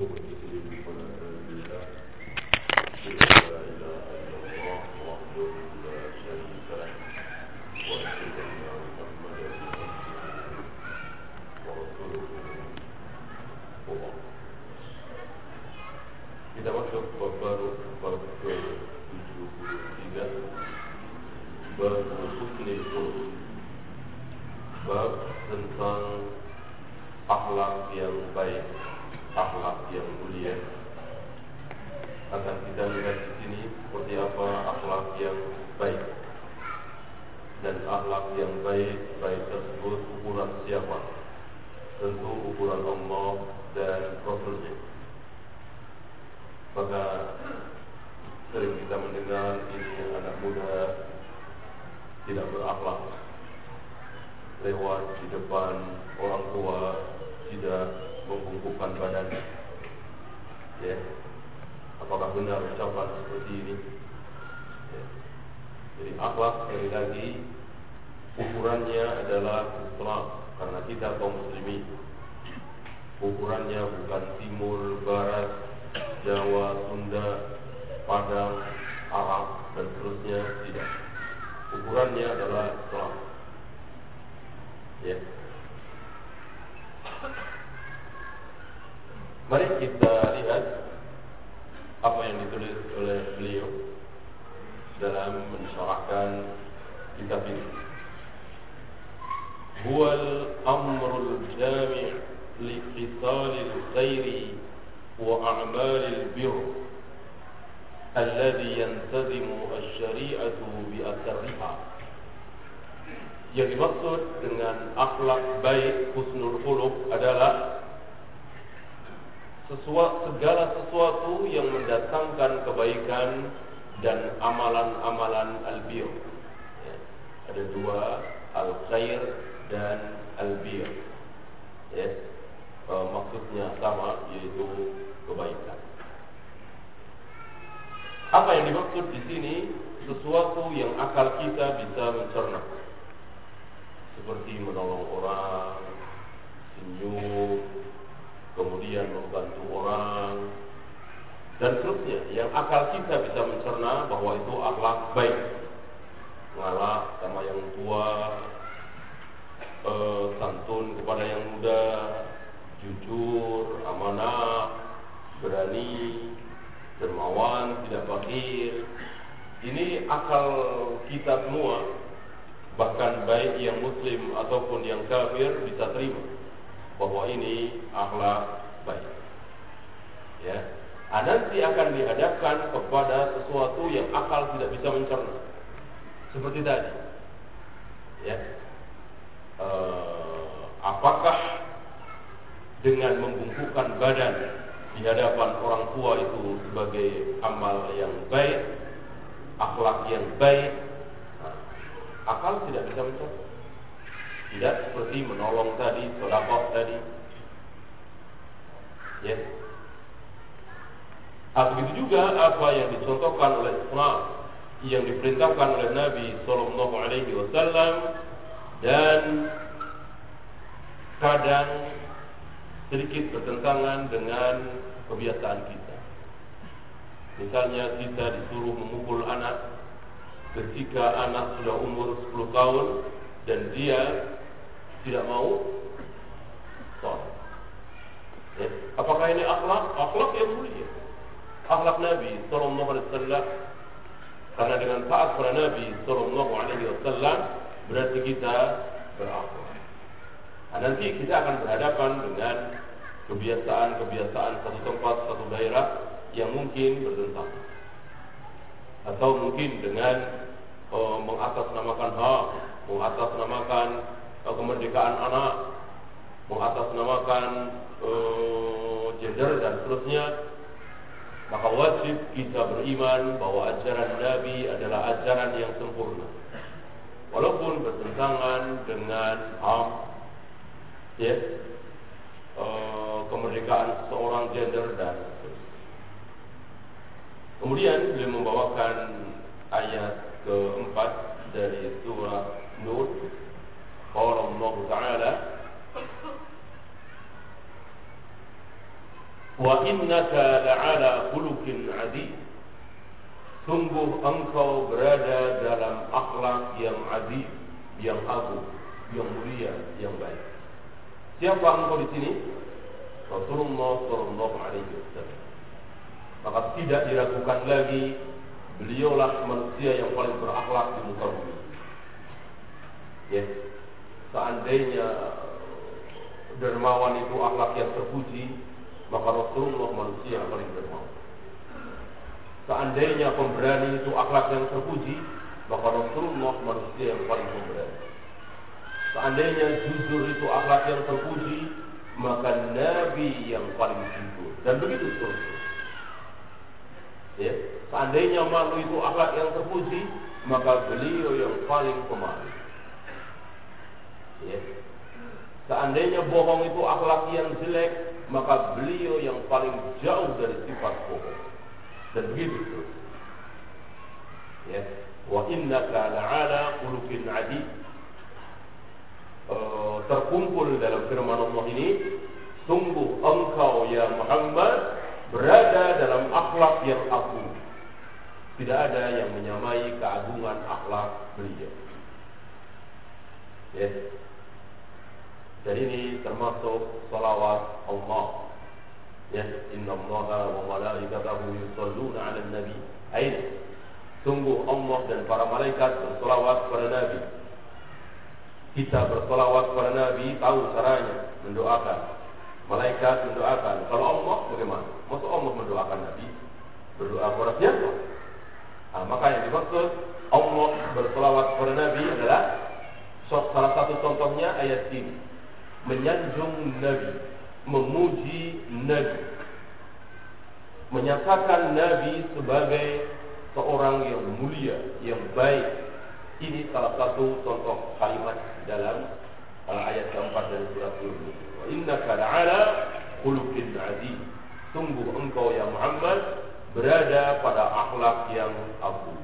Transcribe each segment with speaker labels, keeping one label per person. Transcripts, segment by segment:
Speaker 1: وبالتسليم والحمد لله لا إله إلا الله وحده لا شريك له وأشهد أن محمدا عبده ورسوله وبعد. Kita masuk bab baru, bab ke-73, bab husnul khuluq, bab tentang akhlak yang baik, akhlak yang mulia. Akan kita lihat di sini seperti apa akhlak yang baik, dan akhlak yang baik tersebut ukuran siapa? Tentu ukuran Allah dan Rasulnya. Maka sering kita mendengar ini anak muda tidak berakhlak, lewat di depan orang tua tidak membungkukkan badan. Ya, apakah benar ucapan seperti ini? Ya. Jadi akhlak sekali lagi ukurannya adalah Islam, karena kita kaum muslimin. Ukurannya bukan timur, barat, Jawa, Sunda, Padang, Arab, dan seterusnya, tidak. Ukurannya adalah Islam. Ya. Mari kita lihat apa yang ditulis oleh beliau dalam mensyarahkan kitab ini. Huwal amrul jami' li qitalil khairi wa a'malil birr alladhi yantazimu asy-syari'atu bi athariha. Yang dimaksud dengan akhlak baik, husnul khuluq, adalah segala sesuatu yang mendatangkan kebaikan dan amalan-amalan albir. Ya, ada dua, al-khair dan albir. Ya, maksudnya sama, yaitu kebaikan. Apa yang dimaksud di sini? Sesuatu yang akal kita bisa mencerna, seperti menolong orang, senyum, kemudian membantu orang, dan seterusnya, yang akal kita bisa mencerna bahwa itu akhlak baik. Mengalah sama yang tua, santun kepada yang muda, jujur, amanah, berani, dermawan, tidak bakhil. Ini akal kita semua, bahkan baik yang muslim ataupun yang kafir, bisa terima bahwa ini akhlak baik. Ya, nanti akan dihadapkan kepada sesuatu yang akal tidak bisa mencerna, seperti tadi. Ya, apakah dengan membungkukkan badan di hadapan orang tua itu sebagai amal yang baik, akhlak yang baik? Akal tidak bisa mencerna. Tidak seperti menolong tadi, sedekah tadi. Ya. Begitu juga apa yang dicontohkan oleh Islam, yang diperintahkan oleh Nabi sallallahu alaihi wasallam, dan kadang sedikit bertentangan dengan kebiasaan kita. Misalnya kita disuruh memukul anak ketika anak sudah umur 10 tahun dan dia tidak mau sholat. Ya. Apakah ini akhlak? Akhlak yang mulia, akhlak Nabi sallallahu alaihi wasallam. Karena dengan taat pada Nabi sallallahu alaihi wasallam berarti kita berakhlak. Nanti kita akan berhadapan dengan kebiasaan-kebiasaan satu tempat, satu daerah yang mungkin bertentangan, atau mungkin dengan mengatasnamakan hak, mengatasnamakan kemerdekaan anak, mengatasnamakan gender dan seterusnya. Maka wajib kita beriman bahwa ajaran Nabi adalah ajaran yang sempurna, walaupun bertentangan dengan kemerdekaan seorang gender dan seterusnya. Kemudian beliau membawakan ayat keempat dari surah Nur. Qala Allah Ta'ala Wa innaka la'ala khuluqin 'adzim. Sungguh engkau berada dalam akhlak yang azim, yang agung, yang mulia, yang baik. Siapa engkau di sini? Rasulullah sallallahu alaihi wasallam. Maka tidak diragukan lagi, beliaulah manusia yang paling berakhlak di muka bumi. Ya, seandainya dermawan itu akhlak yang terpuji, maka Rasulullah manusia yang paling dermawan. Seandainya pemberani itu akhlak yang terpuji, maka Rasulullah manusia yang paling pemberani. Seandainya jujur itu akhlak yang terpuji, maka Nabi yang paling jujur. Dan begitu seterusnya. Ya, seandainya malu itu akhlak yang terpuji, maka beliau yang paling pemalu. Ya. Seandainya bohong itu akhlak yang jelek, maka beliau yang paling jauh dari sifat bohong. Dan begitu terus. Ya, wa innaka la'ala khuluqin 'adzim. Terkumpul dalam firman Allah ini, sungguh engkau ya Muhammad berada dalam akhlak yang agung. Tidak ada yang menyamai keagungan akhlak beliau. Ya. Dan ini termasuk salawat Allah. Ya, inna Allaha wa malaikatahu yusholluna 'alan nabi. Aina. Sungguh Allah dan para malaikat berselawat kepada Nabi. Kita berselawat kepada Nabi, tahu caranya, mendoakan. Malaikat mendoakan. Kalau Allah bagaimana? Maksud Allah mendoakan Nabi? Berdoa kepada siapa? Maka yang dimaksud Allah berselawat kepada Nabi adalah salah satu contohnya ayat ini. Menyanjung Nabi, memuji Nabi, menyatakan Nabi sebagai seorang yang mulia, yang baik. Ini salah satu contoh kalimat dalam ayat keempat dari surat Yunus. Wa innaka la'ala khuluqin 'adzim. Sungguh engkau ya Muhammad berada pada akhlak yang agung.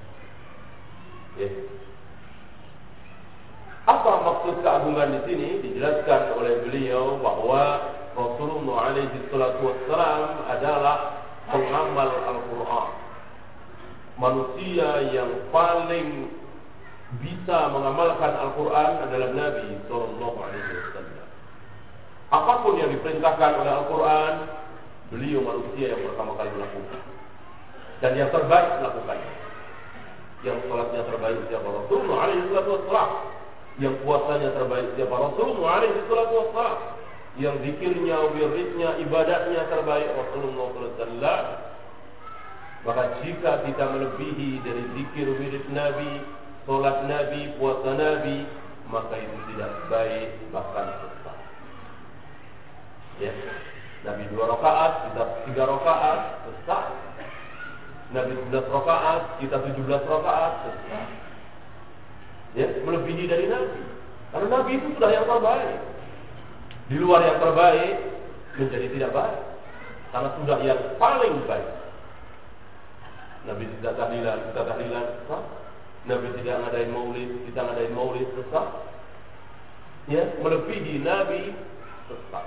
Speaker 1: Apa maksud keagungan di sini? Dijelaskan oleh beliau bahwa Rasulullah alaihi salatu wassalam adalah pengamal Al-Quran. Manusia yang paling bisa mengamalkan Al-Quran adalah Nabi sallallahu alaihi wasallam. Apapun yang diperintahkan oleh Al-Quran, beliau manusia yang pertama kali melakukan. Dan yang terbaik melakukannya. Yang salatnya terbaik siapa? Rasulullah alaihi salatu wassalam. Yang puasanya terbaik siapa? Rasulullah alaihi salatu wassalam. Yang zikirnya, wiridnya, ibadahnya terbaik Rasulullah sallallahu alaihi wasallam. Maka jika kita melebihi dari zikir wirid Nabi, salat Nabi, puasa Nabi, maka itu tidak baik, bahkan sesat. Ya. Nabi 2 rakaat, kita 3 rakaat, sesat. Nabi 11 rakaat, kita 17 rakaat, sesat. Ya, melebihi dari Nabi. Karena Nabi itu sudah yang terbaik. Di luar yang terbaik menjadi tidak baik. Karena sudah yang paling baik. Nabi tidak tahlilan, kita tahlilan, sesat. Nabi tidak ngadain maulid, kita ngadain maulid, sesat. Ya, melebihi Nabi, sesat.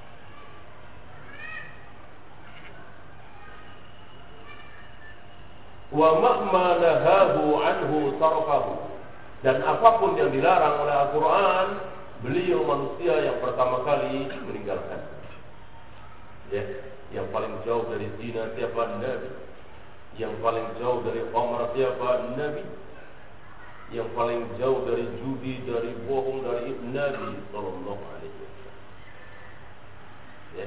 Speaker 1: Wa ma'ma nahahu anhu tarakahu. Dan apapun yang dilarang oleh Al-Quran, beliau manusia yang pertama kali meninggalkan. Ya, yang paling jauh dari zina siapa? Nabi. Yang paling jauh dari khamr siapa? Nabi. Yang paling jauh dari judi, dari bohong, dari Nabi sallallahu alaihi wasallam. Ya.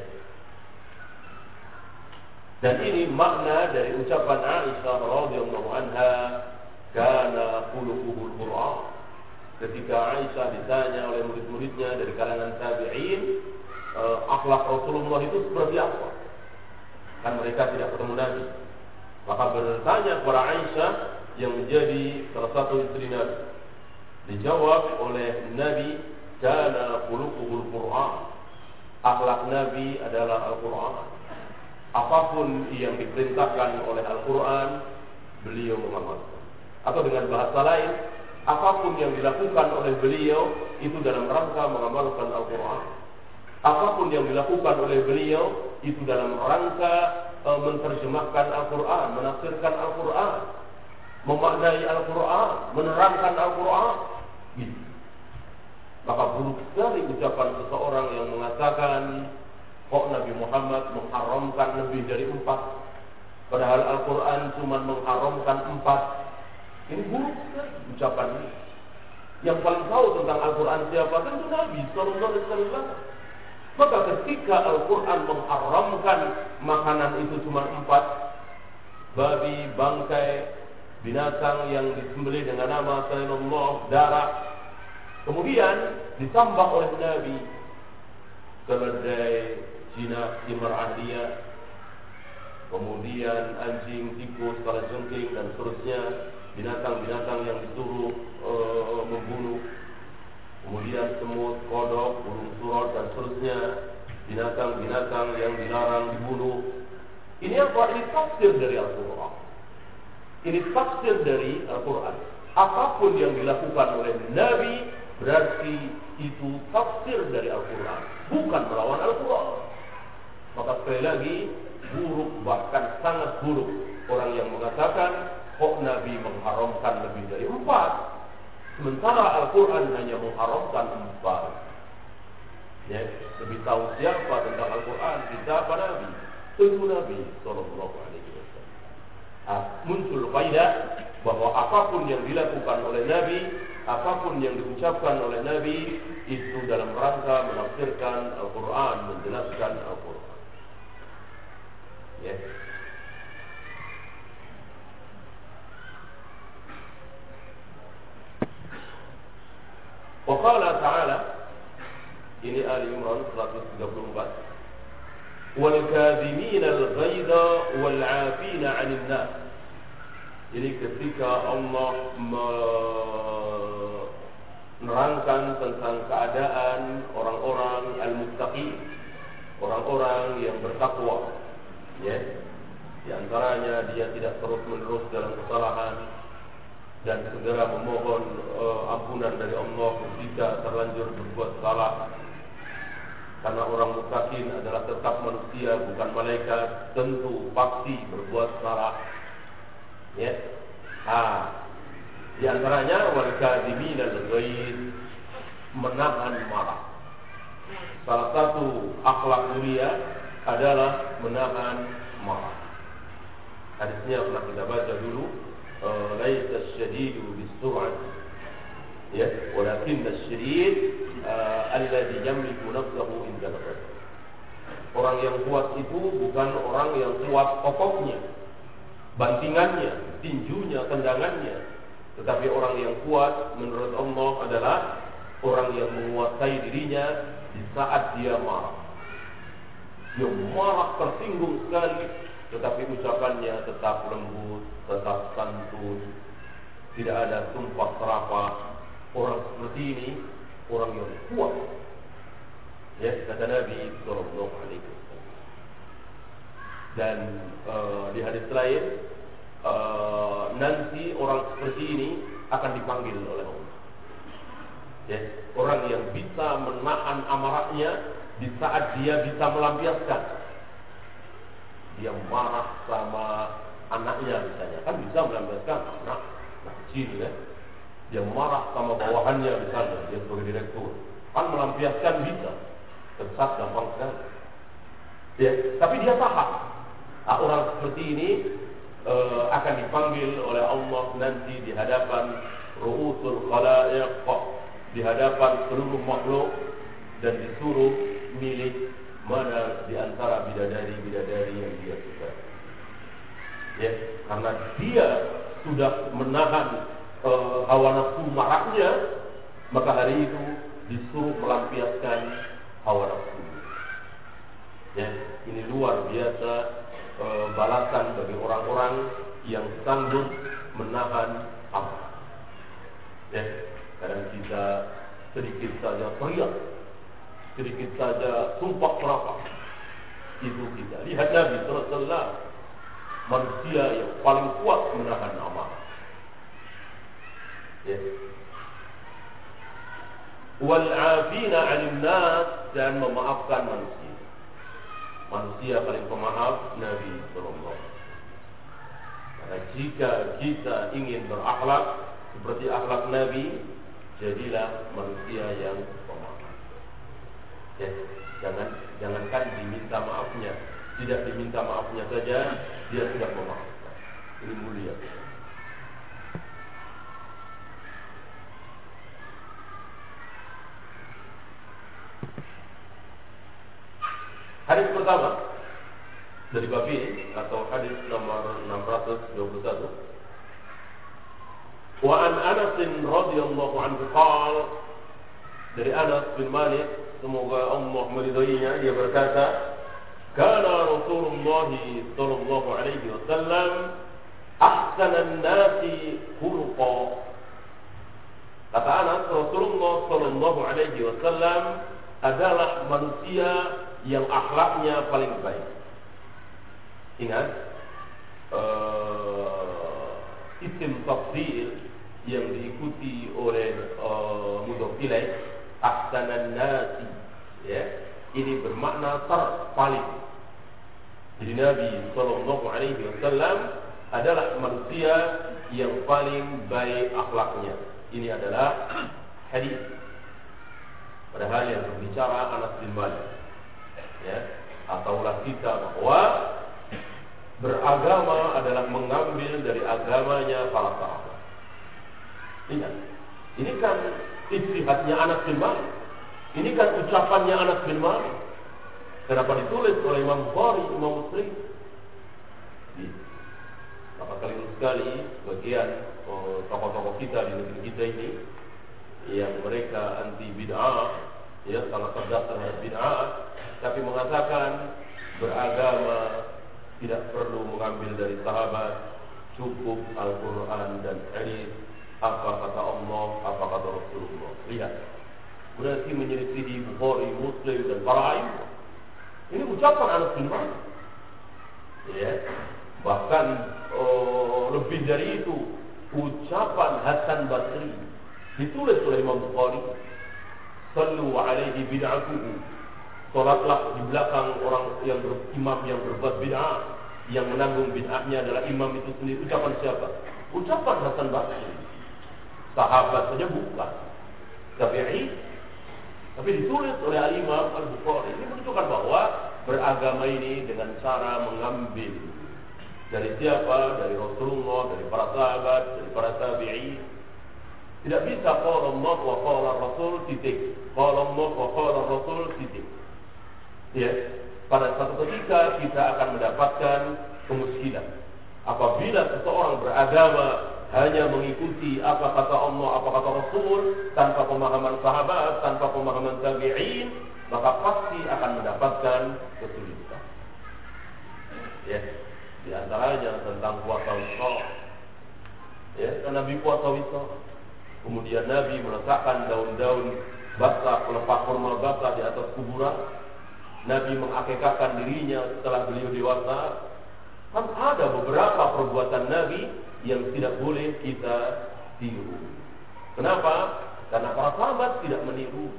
Speaker 1: Dan ini makna dari ucapan Aisyah radhiyallahu anha, kana khuluquhul Qur'an. Ketika Aisyah ditanya oleh murid-muridnya dari kalangan tabi'in, akhlak Rasulullah itu seperti apa? Kan mereka tidak ketemu Nabi. Maka bertanya kepada Aisyah yang menjadi salah satu istri Nabi. Dijawab oleh Nabi, kana khuluquhul Qur'an. Akhlak Nabi adalah Al-Quran. Apapun yang diperintahkan oleh Al-Quran, beliau mengamalkan. Atau dengan bahasa lain, apapun yang dilakukan oleh beliau itu dalam rangka mengamalkan Al-Quran. apapun yang dilakukan oleh beliau itu dalam rangka menerjemahkan Al-Quran, menafsirkan Al-Quran, memaknai Al-Quran, menerangkan Al-Quran. Gitu. Maka buruk sekali ucapan seseorang yang mengatakan kok Nabi Muhammad mengharamkan lebih dari 4, padahal Al-Quran cuma mengharamkan 4. Ini buruk sekali ucapan ini. Yang paling tahu tentang Al-Quran siapa? Tentu Nabi Sallallahu Alaihi Wasallam. Maka ketika Al-Quran mengharamkan makanan itu cuma 4, babi, bangkai, binatang yang disembelih dengan nama selain Allah, darah, kemudian ditambah oleh Nabi keledai, jinak, timur ahliya, kemudian anjing, tikus, kalajengking dan seterusnya, binatang-binatang yang disuruh membunuh, kemudian semut, kodok, burung surot dan seterusnya, binatang-binatang yang dilarang dibunuh. Ini apa? Ini tafsir dari Al-Quran. Ini tafsir dari Al-Quran. Apapun yang dilakukan oleh Nabi berarti itu tafsir dari Al-Quran, bukan melawan Al-Quran. Maka sekali lagi, buruk, bahkan sangat buruk orang yang mengatakan kok Nabi mengharamkan lebih dari 4, sementara Al-Quran hanya mengharamkan 4. Ya, lebih tahu siapa tentang Al-Quran, siapa Nabi? Tentu Nabi Sallallahu Alaihi Wasallam. Muncul faedah bahwa apapun yang dilakukan oleh Nabi, apapun yang diucapkan oleh Nabi itu dalam rangka menafsirkan Al-Quran, menjelaskan Al-Quran. Ya. Wa qala ta'ala, ini Ali Imran 134, wal kadhimina al-ghaidha wal 'afina 'anil nas. Jadi ketika Allah menerangkan tentang keadaan orang-orang al-muttaqin, orang-orang yang bertakwa, ya, di antaranya dia tidak terus-menerus dalam kesalahan dan segera memohon ampunan dari Allah ketika terlanjur berbuat salah. Karena orang muttaqin adalah tetap manusia, bukan malaikat, tentu pasti berbuat salah. Ya. Di antaranya wal kadhimin al-ghaidh, menahan marah. Salah satu akhlak mulia adalah menahan marah. Hadisnya pernah kita baca dulu, laisa asyadidu bis-sur'ah, ya, walakin asy-syadid alladhi yamliku nafsahu inda al-ghadab. Orang yang kuat itu bukan orang yang kuat pokoknya, bantingannya, tinjunya, tendangannya, tetapi orang yang kuat menurut Allah adalah orang yang menguasai dirinya di saat dia marah. Dia marah, tersinggung sekali, tetapi ucapannya tetap lembut, tetap santun, tidak ada tumpah serapah. Orang seperti ini orang yang kuat. Ya, kata Nabi Sallallahu Alaihi Wasallam. Dan di hadis lain, nanti orang seperti ini akan dipanggil oleh Allah. Ya, orang yang bisa menahan amarahnya di saat dia bisa melampiaskan. Dia marah sama anaknya misalnya, kan bisa melampiaskan anak kecil, ya. Dia marah sama bawahannya misalnya, dia sebagai direktur, kan melampiaskan bisa, tersat gampang sekali. Ya, tapi dia tahan. Orang seperti ini akan dipanggil oleh Allah nanti di hadapan ru'usul khalaiq, di hadapan seluruh makhluk, dan disuruh milih mana di antara bidadari-bidadari yang dia suka. Ya, karena dia sudah menahan hawa nafsu marahnya, maka hari itu disuruh melampiaskan hawa nafsu. Ya, ini luar biasa balasan bagi orang-orang yang sanggup menahan amarah. Ya, kadang kita sedikit saja teriak, sedikit saja sumpah serapah, itu kita lihat Nabi Sallallahu Alaihi Wasallam, manusia yang paling kuat menahan amarah. Ya. wal 'afina 'anil nas, dan memaafkan manusia. Manusia paling pemaaf Nabi sallallahu alaihi wasallam. Karena jika kita ingin berakhlak seperti akhlak Nabi, jadilah manusia yang pemaaf. Ya, jangankan diminta maafnya, tidak diminta maafnya saja dia sudah memaafkan. Ini mulia. Hadis pertama dari bab ini atau hadis nomor 621. Wa an Anas radhiyallahu anhu qala, dari Anas bin Malik, semoga Allah meridainya, dia berkata, kana Rasulullah sallallahu alaihi wasallam ahsanan nasi khuluqa. Kata Anas, Rasulullah sallallahu alaihi wasallam adalah manusia yang akhlaknya paling baik. Ingat, isim tafdil yang diikuti oleh mudhof ilaih, ahsanan nasi, ya, ini bermakna terpaling. Jadi Nabi sallallahu alaihi wasallam adalah manusia yang paling baik akhlaknya. Ini adalah hadis. Padahal yang berbicara Anas bin Malik. Ya, ataulah kita bahwa beragama adalah mengambil dari agamanya para sahabat. Ingat, ini kan ijtihadnya Anas bin Malik. Ini kan ucapannya Anas bin Malik. Kenapa ditulis oleh Imam Bukhari, Imam Muslim? Maka kali sekali bagian tokoh-tokoh kita di negeri kita ini yang mereka anti bid'ah, ya, sangat cerdas terhadap bid'ah, tapi mengatakan beragama tidak perlu mengambil dari sahabat, cukup Al-Quran dan hadis, apa kata Allah, apa kata Rasulullah. Lihat, berarti menyelisihi Bukhari, Muslim dan para imam. Ini ucapan Anas bin Malik. Ya, bahkan lebih dari itu, ucapan Hasan Basri ditulis oleh Imam Bukhari. Sallu alaihi bid'atuhu. Salatlah di belakang orang yang imam yang berbuat bid'ah, yang menanggung bid'ahnya adalah imam itu sendiri. Ucapan siapa? Ucapan Hasan Basri. Sahabat saja bukan, tabi'i, tapi ditulis oleh Al-Imam Al-Bukhari. Ini menunjukkan bahwa beragama ini dengan cara mengambil dari siapa? Dari Rasulullah, dari para sahabat, dari para tabi'i. Tidak bisa qala Allah wa qala Rasul titik. Qala Allah wa qala Rasul titik. Ya, pada satu ketika kita akan mendapatkan kemuskilan apabila seseorang beragama hanya mengikuti apa kata Allah, apa kata Rasul, tanpa pemahaman sahabat, tanpa pemahaman tabi'in, maka pasti akan mendapatkan kesulitan. Ya, di antaranya tentang puasa Wisra. Ya, karena Nabi puasa Wisra, kemudian Nabi meletakkan daun-daun basah, pelepah kurma basah di atas kuburan. Nabi mengakikahkan dirinya setelah beliau dewasa. Kan ada beberapa perbuatan Nabi yang tidak boleh kita tiru. Kenapa? Karena para sahabat tidak meniru.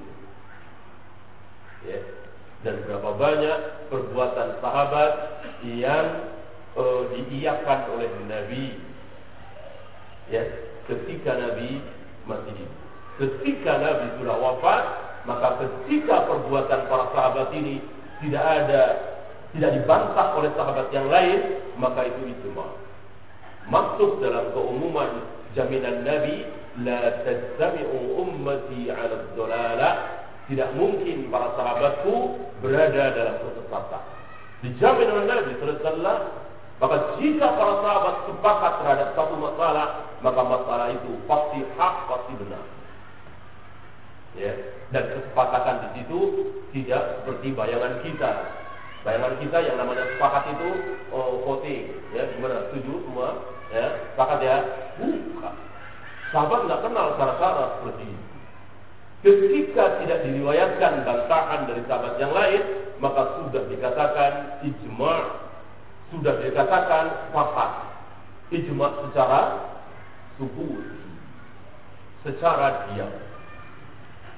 Speaker 1: Ya. Dan berapa banyak perbuatan sahabat yang diiyakan oleh Nabi. Ya, ketika Nabi masih hidup. Ketika Nabi sudah wafat, maka ketika perbuatan para sahabat ini tidak dibantah oleh sahabat yang lain, maka itu ijma'. Maksud dalam keumuman jaminan Nabi, la tajtami'u ummati 'ala ad-dhalalah, tidak mungkin para sahabatku berada dalam kesesatan. Dijamin oleh Nabi sallallahu alaihi wasallam, maka jika para sahabat sepakat terhadap satu masalah, maka masalah itu pasti hak, pasti benar. Ya, dan kesepakatan di situ tidak seperti bayangan kita. Bayangan kita yang namanya sepakat itu voting, ya, gimana? Setuju semua? Ya, sepakat ya? Bukan. Sahabat nggak kenal cara-cara seperti itu. Ketika tidak diriwayatkan bantahan dari sahabat yang lain, maka sudah dikatakan ijma', sudah dikatakan sepakat. Ijma' secara suhud, secara diam.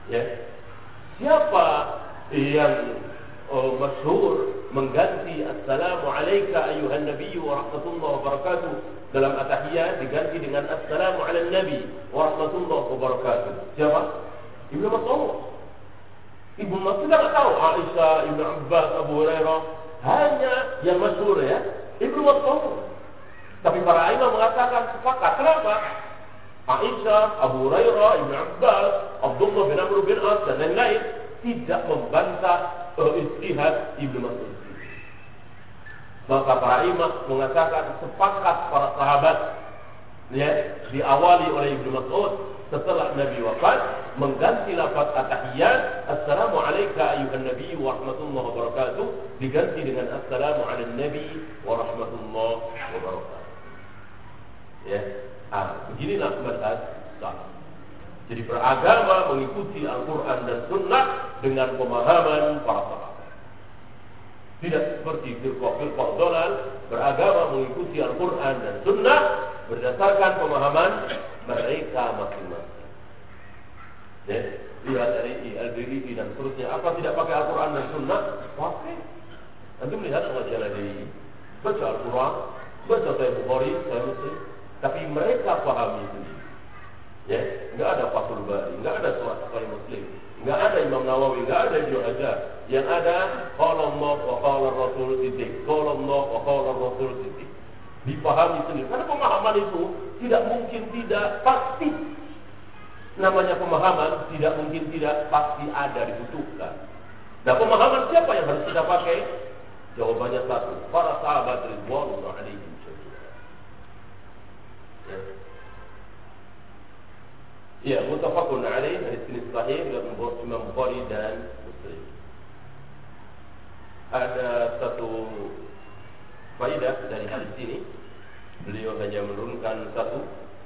Speaker 1: Ya, siapa yang masyhur mengganti assalamu alayka ayuhan nabiyyu wa rahmatullahi wa barakatuh dalam at-tahiyat diganti dengan assalamu ala nabi wa rahmatullahi wa barakatuh? Siapa? Ibnu Mas'ud. Ibnu Mas'ud tidak tahu. Aisyah, Ibnu Abbas, Abu Hurairah, hanya yang masyhur ya Ibnu Mas'ud. Tapi para imam mengatakan sepakat. Kenapa? Aisyah, Abu Hurairah, Ibnu Abbas, Abdullah bin Amr bin As dan lain-lain tidak membantah ijtihad Ibnu Mas'ud. Maka para imam mengatakan sepakat para sahabat ya diawali oleh Ibnu Mas'ud setelah Nabi wafat mengganti lafaz at-tahiyyat assalamu alayka ayyuhan nabiy wa rahmatullahi wa barakatuh diganti dengan assalamu ala nabi wa rahmatullahi wa barakatuh. Ya, beginilah mazhab salaf. Jadi beragama mengikuti Al-Quran dan Sunnah dengan pemahaman para sahabat. Tidak seperti firqah-firqah dhalal beragama mengikuti Al-Quran dan Sunnah berdasarkan pemahaman mereka masing-masing. Ya, lihat dari Al-Biri'i dan seterusnya. Apa tidak pakai Al-Quran dan Sunnah? Pakai. Nanti melihat pengajian dari baca Al-Quran, baca Sahih Bukhari, Sahih Muslim. Tapi mereka pahami sendiri. Ya, enggak ada Fathul Bari, enggak ada Sahih Muslim, enggak ada Imam Nawawi, enggak ada Ibnu Hajar. Yang ada qala Allah wa qala Rasul titik, qala Allah wa qala Rasul titik. Dipahami sendiri. Karena pemahaman itu tidak mungkin tidak pasti. Namanya pemahaman tidak mungkin tidak pasti ada dibutuhkan. Nah, pemahaman siapa yang harus kita pakai? Jawabannya satu, para sahabat ridwanullah alaihim. Ya, muttafaqun alaih, hadis ini sahih dalam Imam Bukhari dan Muslim. Ada satu faedah dari hadis ini. Beliau hanya menurunkan satu.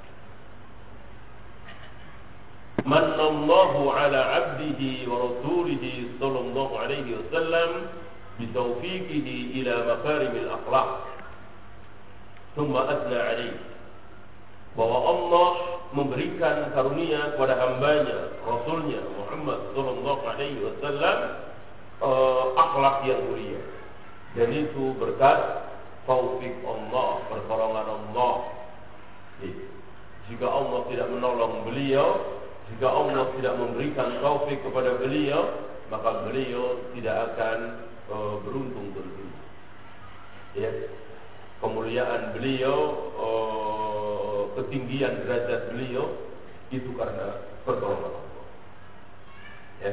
Speaker 1: Manallahu ala abdihi wa rasulihi sallallahu alaihi wasallam bitaufiqihi ila makarimil akhlaq. Thumma asna alaihi. Bahwa Allah memberikan karunia kepada hambanya, Rasulnya Muhammad sallallahu alaihi wasallam akhlak yang mulia. Dan itu berkat taufik Allah, pertolongan Allah. Jika Allah tidak menolong beliau, jika Allah tidak memberikan taufik kepada beliau, maka beliau tidak akan beruntung tentunya. Ya, kemuliaan beliau, ketinggian derajat beliau itu karena pertolongan Allah. Ya.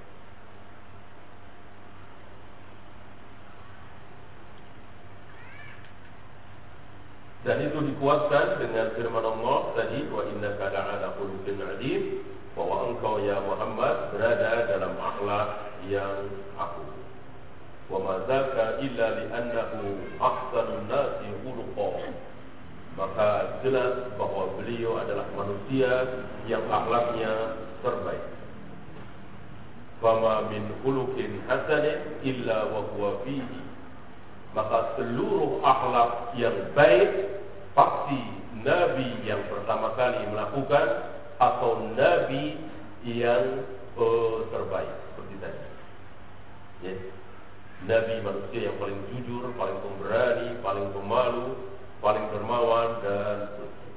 Speaker 1: Dan itu dikuatkan dengan firman Allah tadi, wa innaka la'ala khuluqin 'adzim, bahwa engkau ya Muhammad berada dalam akhlak yang agung. Wa ma dzaka illa li'annahu ahsanun nasi khuluqan. Maka jelas bahwa beliau adalah manusia yang akhlaknya terbaik. Fama min khuluqin hasanin illa wa huwa fihi. Maka seluruh akhlak yang baik pasti Nabi yang pertama kali melakukan atau Nabi yang terbaik seperti tadi. Ya. Nabi manusia yang paling jujur, paling pemberani, paling pemalu, paling dermawan dan seterusnya.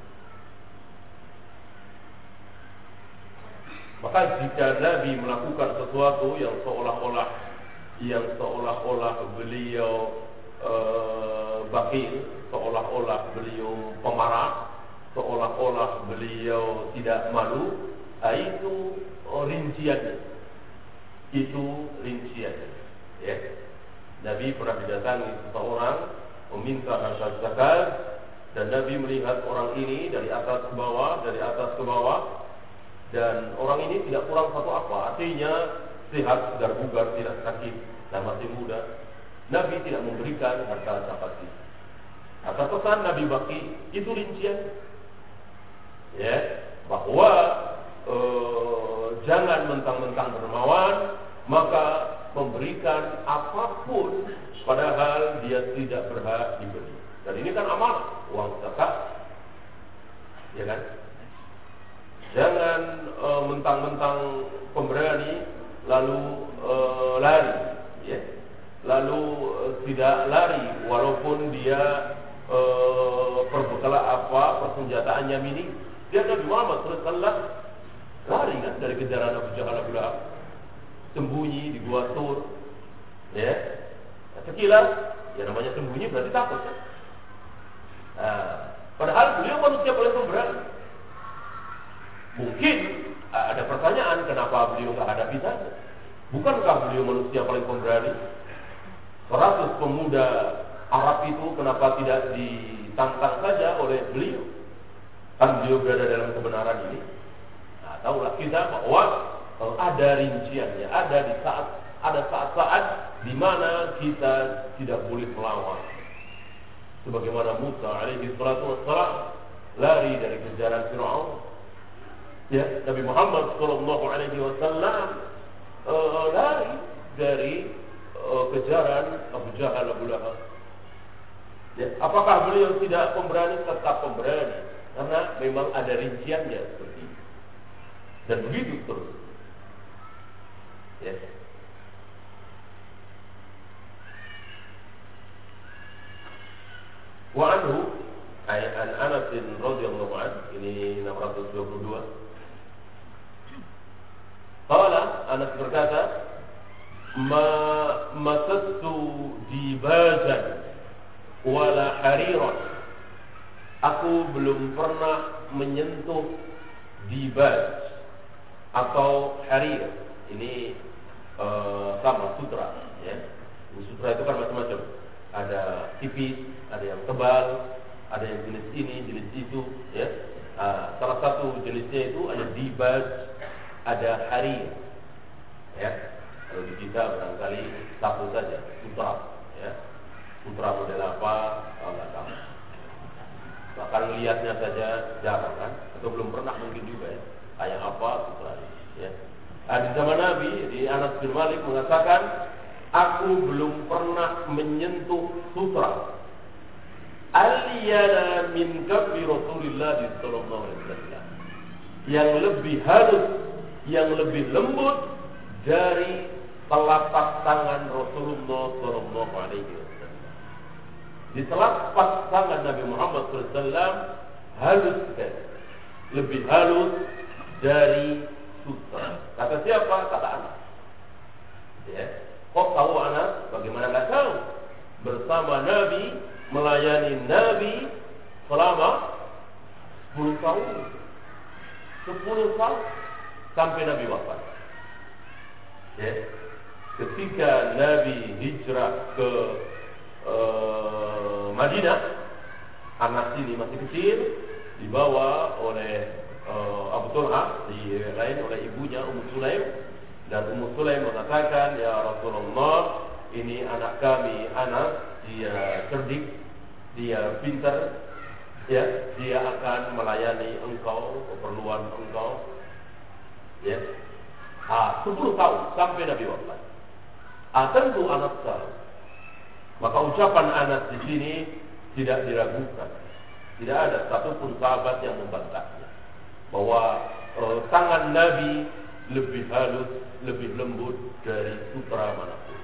Speaker 1: Maka jika Nabi melakukan sesuatu yang seolah-olah beliau bakhil, seolah-olah beliau pemarah, seolah-olah beliau tidak malu, itu rinciannya. Itu rinciannya. Ya. Nabi pernah didatangi seseorang meminta harta zakat, dan Nabi melihat orang ini dari atas ke bawah, dan orang ini tidak kurang satu apa, artinya sehat, segar bugar, tidak sakit, dan masih muda. Nabi tidak memberikan harta zakat itu. Atas pesan Nabi baki, itu rincian. Ya, bahwa jangan mentang-mentang dermawan, maka memberikan apapun padahal dia tidak berhak diberi. Dan ini kan amanah, uang zakat, ya kan? Jangan mentang-mentang pemberani lalu lari, ya. Lalu tidak lari walaupun dia perbekal persenjataannya mini. Dia Nabi Muhammad SAW lari kan dari kejaran Abu Jahal Abu Lahab, sembunyi di gua Tur, ya. Sekilas, ya namanya sembunyi berarti takut kan. Padahal beliau manusia paling pemberani. Mungkin ada pertanyaan, kenapa beliau nggak hadapi saja? Bukankah beliau manusia paling pemberani? 100 pemuda Arab itu kenapa tidak ditantang saja oleh beliau? Kan beliau berada dalam kebenaran ini. Nah, tahulah kita bahwa ada rinciannya, ada saat-saat di mana kita tidak boleh melawan. Sebagaimana Musa alaihi salatu wassalam lari dari kejaran Fir'aun. Ya, Nabi Muhammad sallallahu alaihi wasallam lari dari kejaran Abu Jahal Abu Lahab. Ya, apakah beliau tidak pemberani? Tetap pemberani, karena memang ada rinciannya seperti itu. Dan begitu terus. Ya. Wa anhu an Anas radhiyallahu anhu, ini 622. Qala, Anas berkata, masastu dibajan wala hariran. Aku belum pernah menyentuh dibaj atau harir. Ini sama sutra, ya. Sutra itu kan macam-macam. Ada tipis, ada yang tebal, ada yang jenis ini, jenis itu, ya. Salah satu jenisnya itu ada dibaj, ada harir, ya. Kalau di kita barangkali satu saja, sutra, ya. Sutra model apa, nggak tahu. Bahkan lihatnya saja jarang kan, atau belum pernah mungkin juga, ya. Kayak apa sutra, ya. Di zaman Nabi, di Anas bin Malik mengatakan, aku belum pernah menyentuh sutra aliyana min kafi Rasulullah sallallahu alaihi wasallam, yang lebih halus, yang lebih lembut dari telapak tangan Rasulullah sallallahu alaihi wasallam. Di telapak tangan Nabi Muhammad sallallahu alaihi wasallam halus sekali, lebih halus dari sutra. Kata siapa? Kata Anas. Ya. Kok tahu Anas? Bagaimana nggak tahu? Bersama Nabi, melayani Nabi selama 10 tahun. 10 tahun sampai Nabi wafat. Ya. Ketika Nabi hijrah ke Madinah, Anas ini masih kecil, dibawa oleh Abu Talha, lain oleh ibunya Ummu Sulaim. Dan Ummu Sulaim mengatakan, ya Rasulullah, ini anak kami, Anas, dia cerdik, dia pintar, ya, dia akan melayani engkau, keperluan engkau, ya. 10 tahun sampai Nabi wafat. Tentu Anas tahu. Maka ucapan Anas di sini tidak diragukan. Tidak ada satupun sahabat yang membantahnya bahwa tangan Nabi lebih halus, lebih lembut dari sutra manapun.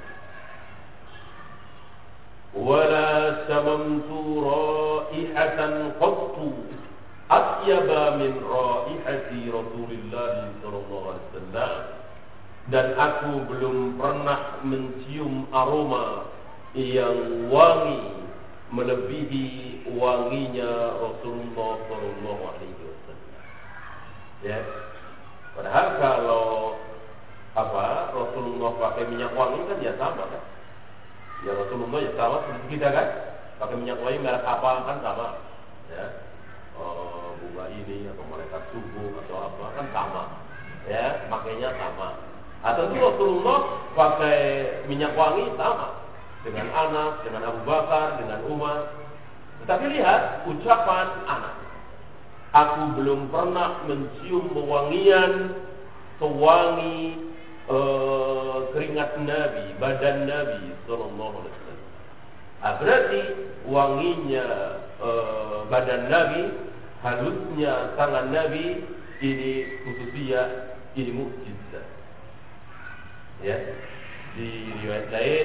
Speaker 1: Wala samamtu raihatan qattu atyaba min raihati Rasulillah sallallahu alaihi wasallam, dan aku belum pernah mencium aroma yang wangi melebihi wanginya Rasulullah sallallahu alaihi wasallam. Ya. Padahal kalau Rasulullah pakai minyak wangi kan ya sama kan? Ya Rasulullah ya sama seperti kita kan? Pakai minyak wangi merek apa kan sama, ya. Bunga ini atau malaikat subuh atau apa kan sama, ya, makanya sama. Tentu Rasulullah pakai minyak wangi sama dengan Anas, dengan Abu Bakar, dengan Umar. Tetapi lihat ucapan Anas, aku belum pernah mencium wewangian sewangi keringat Nabi, badan Nabi sallallahu alaihi wasallam. Berarti wanginya badan Nabi, halusnya tangan Nabi ini khususiyah, ini mukjizat. Ya, di riwayat lain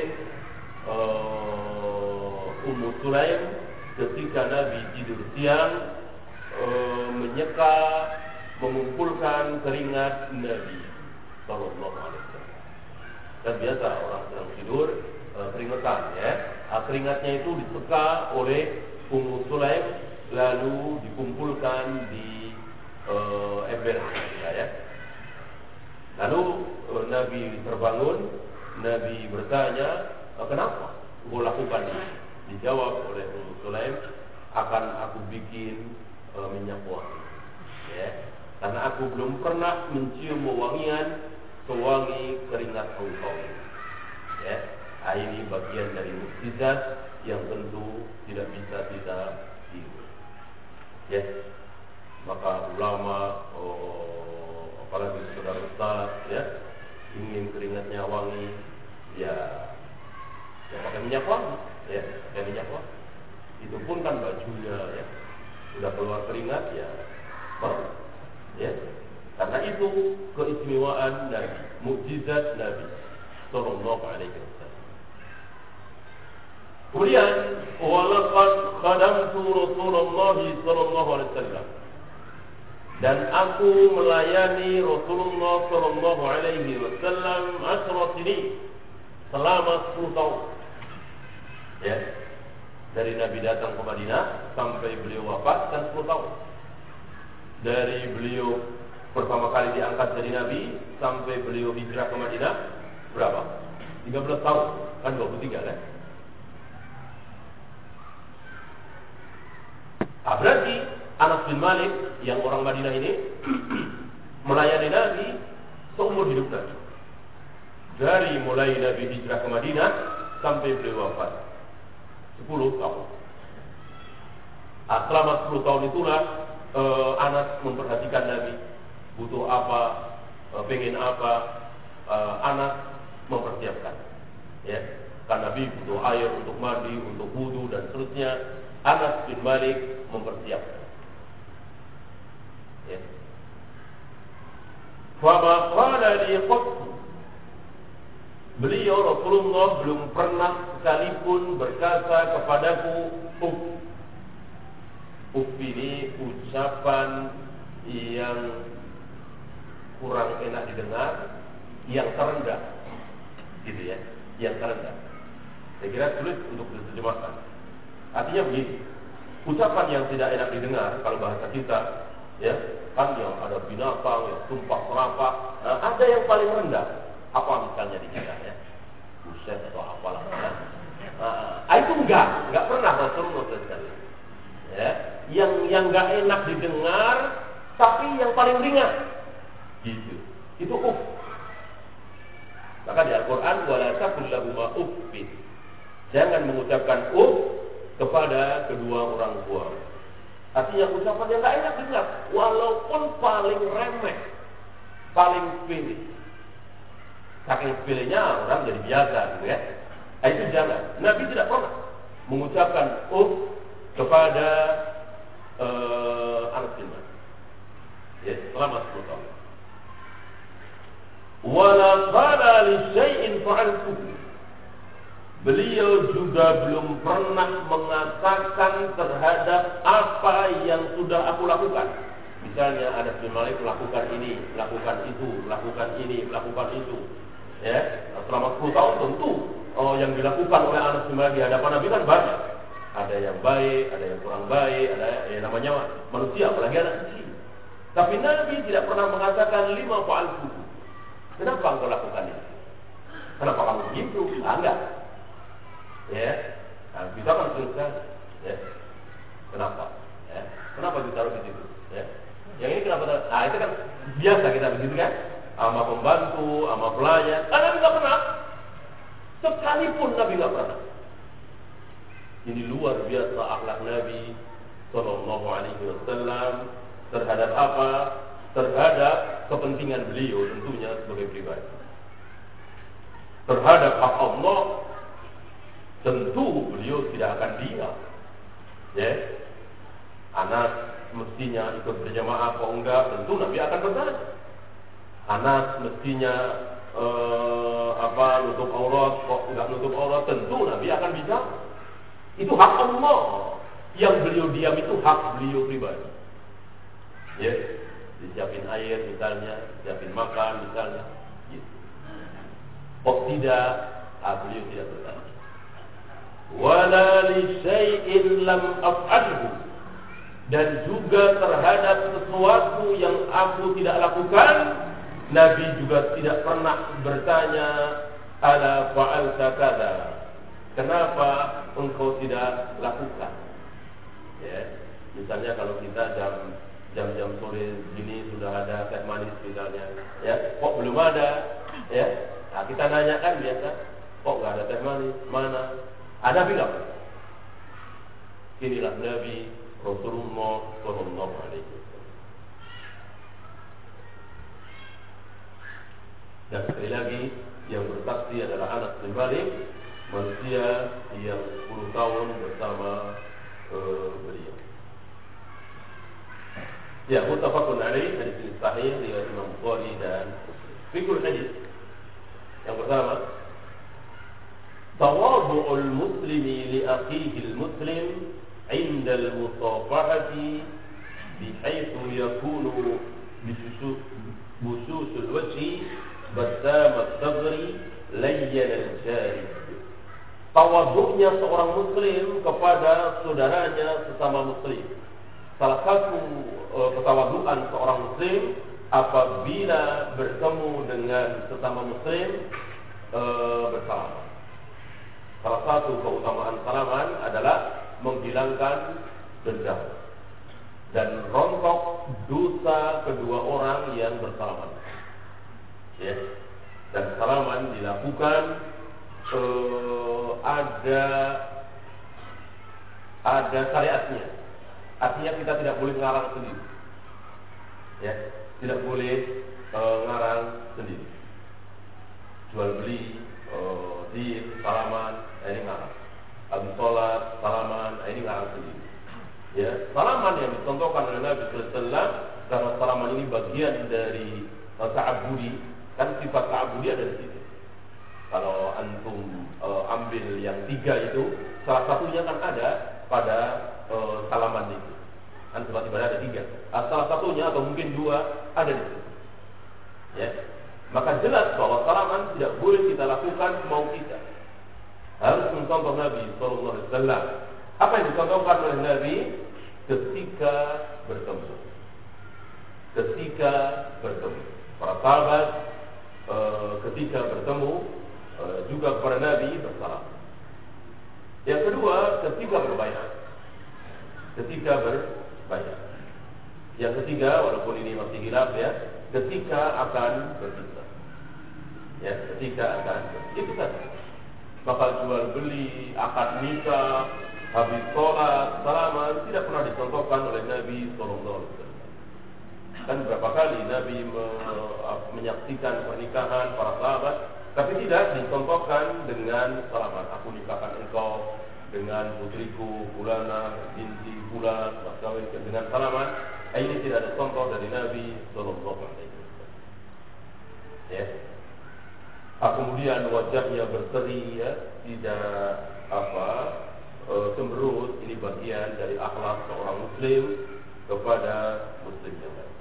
Speaker 1: Ummu Sulaim ketika Nabi tidur siang menyeka, mengumpulkan keringat Nabi Sallallahu Alaihi Wasallam. Dan biasa orang sedang tidur keringetan, ya. Keringatnya itu diseka oleh Ummu Sulaim lalu dikumpulkan di ember, ya. Lalu Nabi terbangun, Nabi bertanya, kenapa kau lakukan ini? Dijawab oleh Ummu Sulaim, akan aku bikin minyak wangi, ya. Karena aku belum pernah mencium wewangian sewangi keringat engkau, ya. Ini bagian dari mukjizat yang tentu tidak bisa kita tiru, ya. Maka ulama, apalagi saudara ustaz, ya, ingin keringatnya wangi, ya pakai minyak wangi, ya, pakai minyak wangi. Itu pun kan bajunya, ya, sudah keluar keringat, ya, baru, ya. Karena itu keistimewaan Nabi, mukjizat Nabi Sallallahu Alaihi Wasallam. Kemudian, walaqad khadamtu Rasulullah Sallallahu Alaihi Wasallam. Dan aku melayani Rasulullah Sallallahu Alaihi Wasallam 10 sini, selama 10 tahun. Ya, dari Nabi datang ke Madinah sampai beliau wafat kan 10 tahun. Dari beliau pertama kali diangkat jadi Nabi sampai beliau hijrah ke Madinah berapa? 13 tahun, kan 23 kan? Berarti Anas bin Malik yang orang Madinah ini melayani Nabi seumur hidup Nabi. Dari mulai Nabi hijrah ke Madinah sampai beliau wafat 10 tahun. Selama 10 tahun itulah Anas memperhatikan Nabi, butuh apa, pengen apa, Anas mempersiapkan. Ya, kan Nabi butuh air untuk mandi, untuk wudu dan seterusnya. Anas bin Malik mempersiapkan. Ya. Fama qala li qattu. Beliau Rasulullah belum pernah sekalipun berkata kepadaku uff. Uff ini ucapan yang kurang enak didengar, yang terendah, gitu ya, yang terendah. Saya kira sulit untuk diterjemahkan. Artinya begini, ucapan yang tidak enak didengar kalau bahasa kita, ya, kan yang ada binatang, yang tumpah serapah. Nah, ada yang paling rendah, apa misalnya di kita, ya, buset atau apalah, ya. Itu enggak pernah Rasulullah SAW. Ya, yang enggak enak didengar, tapi yang paling ringan, gitu. Itu uff. Maka di Al-Quran, wala taqul lahuma uffin. Jangan mengucapkan uff kepada kedua orang tua. Artinya ucapan yang gak enak dengar, walaupun paling remeh, paling sepele. Saking sepelenya orang jadi biasa, gitu ya. Itu jangan. Nabi tidak pernah mengucapkan kepada Anas bin Malik. Ya, selama 10 tahun. Wala qala li syai'in fa'altuhu. Beliau juga belum pernah mengatakan terhadap apa yang sudah aku lakukan. Misalnya Anas bin Malik lakukan ini, lakukan itu, lakukan ini, lakukan itu. Ya, selama 10 tahun tentu yang dilakukan oleh Anas bin Malik di hadapan Nabi kan banyak. Ada yang baik, ada yang kurang baik, ada yang namanya manusia, apalagi anak kecil. Tapi Nabi tidak pernah mengatakan lima fa'altu. Kenapa engkau lakukan ini? Kenapa kamu begitu? Enggak. Ya, nah, bisa kan selesai. Ya, kenapa? Ya, kenapa ditaruh di situ? Ya, yang ini kenapa? Nah, itu kan biasa kita begitu kan? Sama pembantu, sama pelayan. Nabi nggak pernah. Sekalipun Nabi nggak pernah. Ini luar biasa akhlak Nabi Sallallahu Alaihi Wasallam terhadap apa? Terhadap kepentingan beliau tentunya sebagai pribadi. Terhadap hak Allah, tentu beliau tidak akan diam. Ya, Anas mestinya ikut berjamaah apa enggak, tentu Nabi akan bertanya. Anas mestinya nutup aurat, kok enggak nutup aurat, tentu Nabi akan bicara. Itu hak Allah. Yang beliau diam itu hak beliau pribadi. Ya, disiapin air misalnya, disiapin makan misalnya. Gitu. Kok tidak? Beliau tidak bertanya. Wala li syai'in lam af'alhu, dan juga terhadap sesuatu yang aku tidak lakukan, Nabi juga tidak pernah bertanya ala fa'alta kada, kenapa engkau tidak lakukan. Ya, misalnya kalau kita jam sore gini sudah ada teh manis misalnya, ya, kok belum ada, ya, nah, kita nanyakan biasa, kok nggak ada teh manis, mana? Ada bilang, inilah Nabi Rasulullah Sallallahu Alaihi Wasallam. Dan sekali lagi yang bersaksi adalah Anas bin Malik, manusia yang 10 tahun bersama beliau. Ya, muttafaqun alaih, hadis ini sahih riwayat Imam Bukhari dan Muslim. Hadis yang pertama, tawadhu'ul muslimi li akhihi al-muslim 'inda al-musafahati bihaythu yakunu bususul wajhi bassam as-sadri layyan al-jarib. Tawadhu'nya seorang muslim kepada saudaranya sesama muslim. Salah satu ketawadhu'an seorang muslim apabila bertemu dengan sesama muslim bersalaman. Salah satu keutamaan salaman adalah menghilangkan dendam dan rontok dosa kedua orang yang bersalaman. Ya. Dan salaman dilakukan ada syariatnya. Artinya kita tidak boleh ngarang sendiri. Ya, tidak boleh ngarang sendiri. Jual beli di salaman, ini ngarang. Habis sholat, salaman, ini ngarang sendiri. Ya, salaman yang dicontohkan oleh Nabi Sallallahu Alaihi Wasallam, karena salaman ini bagian dari ta'abudi, kan sifat ta'abudi ada di situ. Kalau antum ambil yang 3 itu, salah satunya kan ada pada salaman itu. Kan sifat ibadah ada 3. Salah satunya atau mungkin 2 ada di situ. Ya. Maka jelas bahwa salaman tidak boleh kita lakukan mau kita. Harus mencontoh Nabi Sallallahu Alaihi Wasallam. Apa yang dicontohkan oleh Nabi ketika bertemu? Ketika bertemu, para sahabat ketika bertemu juga kepada Nabi bersalam. Yang kedua, ketika berbaiat. Ketika berbaiat. Yang ketiga, walaupun ini masih hilaf ya, ketika akan berpisah. Ya, ketika akan itu saja. Bakal jual beli, akad nikah, habis sholat, salaman tidak pernah dicontohkan oleh Nabi Sallallahu Alaihi Wasallam. Kan berapa kali Nabi menyaksikan pernikahan para sahabat, tapi tidak dicontohkan dengan salaman. Aku nikahkan engkau dengan putriku fulana binti fulan, mas kawin dengan salaman. Ini tidak ada contoh dari Nabi Sallallahu Alaihi Wasallam. Ya. Kemudian wajahnya berseri, ya, tidak cemberut. Ini bagian dari akhlak seorang muslim kepada muslim yang lain.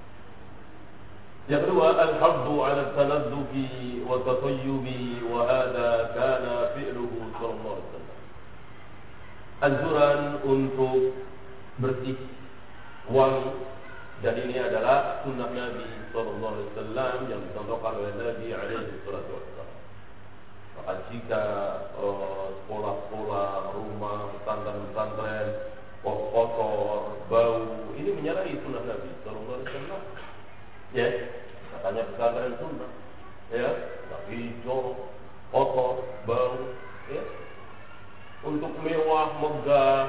Speaker 1: Yang kedua, al-haddu 'ala at-tanazzuhi wa at-tatayyubi, wa hadha kana fi'luhu sallallahu alaihi wasallam. Anjuran untuk bersih, wangi, dan ini adalah sunnah Nabi sallallahu alaihi wasallam yang dicontohkan oleh Nabi alaihi salatu wasallam. Maka jika sekolah-sekolah, rumah, pesantren-pesantren kotor, bau, ini menyalahi sunnah Nabi sallallahu alaihi wasallam. Ya, katanya pesantren sunnah, ya, tapi jorok, kotor, bau, ya. Untuk mewah, megah,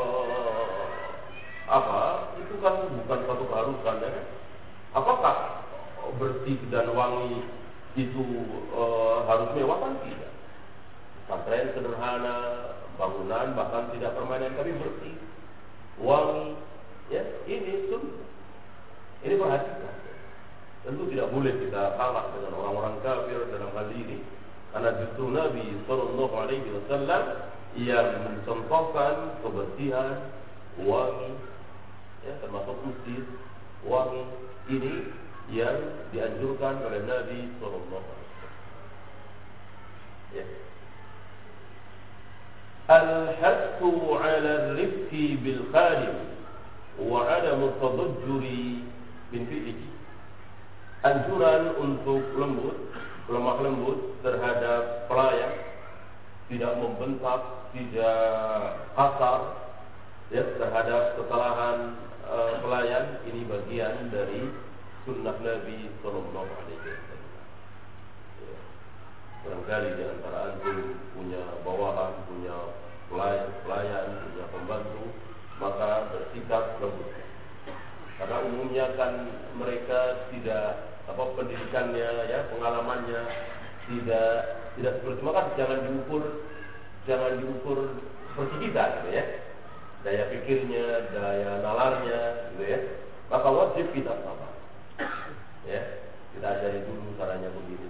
Speaker 1: itu kan bukan satu keharusan, ya. Apakah bersih dan wangi itu harus mewah? Kan tidak. Pesantren sederhana, bangunan bahkan tidak permanen, tapi bersih, wangi, Ya, ini sunnah. Ini perhatikan. Tentu tidak boleh kita kalah dengan orang-orang kafir dalam hal ini. Karena justru Nabi Sallallahu Alaihi Wasallam yang mencontohkan kebersihan, wangi, ya, termasuk masjid, wangi ini yang dianjurkan oleh Nabi Sallallahu Alaihi Wasallam. Ya. Al-hattu 'ala ar-rifqi bil khadim wa 'adamu at-tadajjuri min fi'lihi. Anjuran untuk lemah lembut terhadap pelayan, tidak membentak, tidak kasar, ya, terhadap kesalahan pelayan. Ini bagian dari sunnah Nabi Sallallahu Alaihi Wasallam. Ya. Barangkali di antara antum punya bawahan, punya pelayan, punya pembantu, maka bersikap lembut. Karena umumnya kan mereka tidak pendidikannya, ya, pengalamannya tidak seperti, maka jangan diukur seperti kita, gitu ya, daya pikirnya, daya nalarnya, gitu ya. Maka wajib kita sabar, ya, kita ajari dulu caranya begini.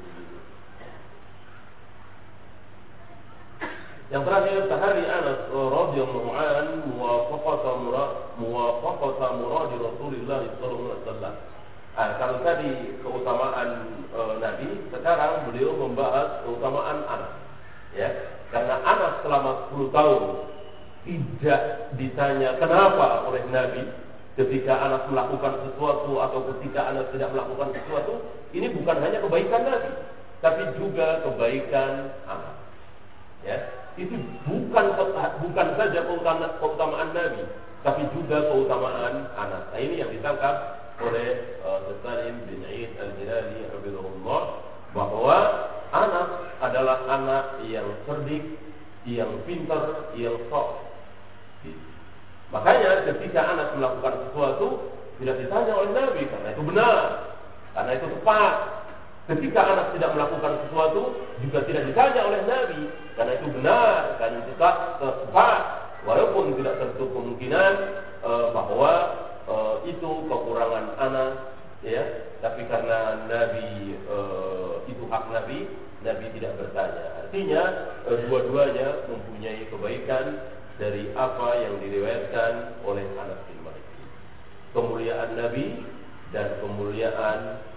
Speaker 1: Yang terakhir, tahari Anas radhiyallahu an muwafaqata murad Rasulullah sallallahu alaihi wasallam. Kalau tadi keutamaan Nabi, sekarang beliau membahas keutamaan Anas, ya. Karena Anas selama 10 tahun tidak ditanya kenapa oleh Nabi ketika Anas melakukan sesuatu atau ketika Anas tidak melakukan sesuatu. Ini bukan hanya kebaikan Nabi, tapi juga kebaikan Anas, ya. Itu bukan saja keutamaan Nabi, tapi juga keutamaan Anas. Nah, ini yang ditangkap oleh Salim bin Eid Al-Hilali Habibullah, bahwa Anas adalah anak yang cerdik, yang pintar, yang sok. Makanya ketika Anas melakukan sesuatu tidak ditanya oleh Nabi, karena itu benar, karena itu tepat. Ketika Anas tidak melakukan sesuatu juga tidak ditanya oleh Nabi, karena itu benar, karena itu tepat. Walaupun tidak tertutup kemungkinan bahwa itu kekurangan Anas, ya, tapi karena Nabi itu hak Nabi tidak bertanya. Artinya dua-duanya mempunyai kebaikan dari apa yang diriwayatkan oleh Anas bin Malik. Kemuliaan Nabi dan kemuliaan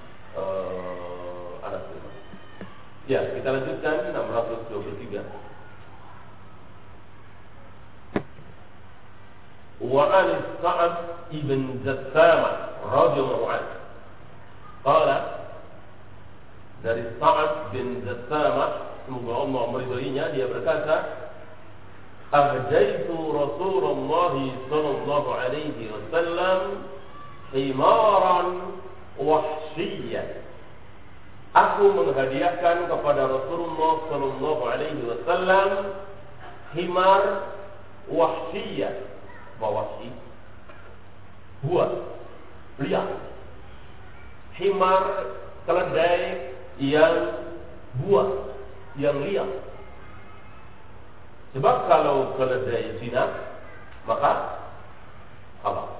Speaker 1: Anas bin Malik. Ya, kita lanjutkan 623. وعن سعد بن جثامة رضي الله عنه قال, dari Sa'ad bin Jathama, semoga Allah meridhoinya, dia berkata, "Ahdaitu Rasulullah sallallahu alaihi wasallam himaran wahsyiyan." Aku menghadiahkan kepada Rasulullah sallallahu alaihi wasallam himar wahsyiyan. Wahsyi, buat liar. Himar, keledai yang buat, yang liar. Sebab kalau keledai jinak, maka haram.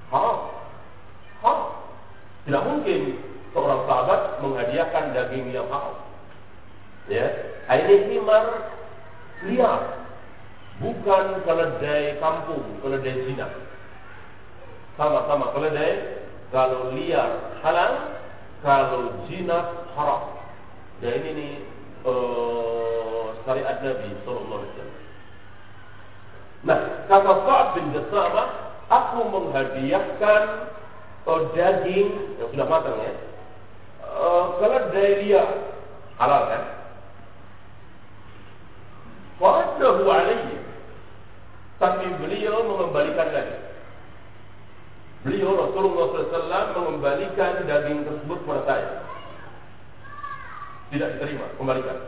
Speaker 1: Tidak mungkin seorang sahabat menghadiahkan daging yang haram. Ya, ini himar liar. Bukan keledai kampung, keledai jinak. Sama-sama keledai, kalau liar halal, kalau jinak haram. Dan ini nih syariat Nabi sallallahu alaihi wasallam. Nah, kata Sa'ad bin Jathama, aku menghadiahkan daging yang sudah matang, ya, keledai liar, halal kan? Fa'adahu alaihi, tapi beliau mengembalikan lagi. Beliau Rasulullah SAW mengembalikan daging tersebut kepada saya. Tidak diterima, kembalikan.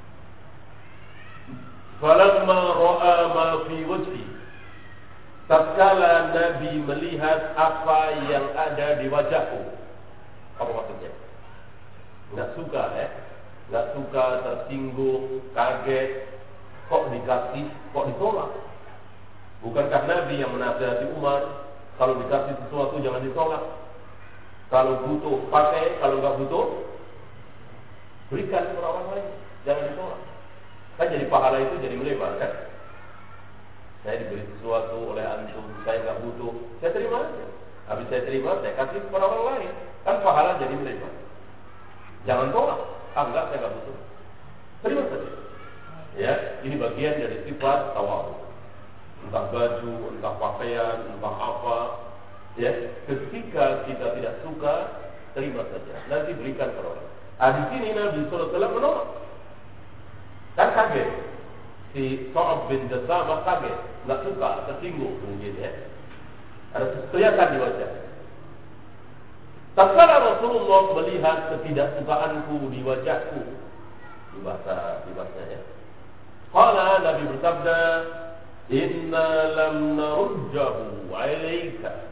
Speaker 1: Falamma ra'a ma fi wajhi, tatkala Nabi melihat apa yang ada di wajahku. Apa maksudnya? Enggak suka, ya? Enggak suka, tersinggung, kaget. Kok dikasih, kok ditolak? Bukankah Nabi yang menasihati Umar Kalau dikasih sesuatu jangan ditolak. Kalau butuh pakai, kalau nggak butuh berikan kepada orang lain, jangan ditolak. Kan jadi pahala itu jadi melebar kan? Saya diberi sesuatu oleh antum, saya nggak butuh, saya terima aja. Habis saya terima, saya kasih kepada orang lain, kan pahala jadi melebar. Jangan tolak. Enggak, saya nggak butuh. Terima saja. Ya, ini bagian dari sifat tawadhu. Entah baju, entah pakaian, entah apa. Ya, ketika kita tidak suka, terima saja. Nanti berikan kepada orang. Di sini Nabi Sallallahu Alaihi Wasallam menolak. Kan kaget. Si Sa'ab bin Jasamah kaget, nggak suka, tersinggung mungkin ya. Ada kelihatan di wajah. Tatkala Rasulullah melihat ketidaksukaanku di wajahku, di bahasanya. Qala, Nabi bersabda, inna lam narujjahu alaika.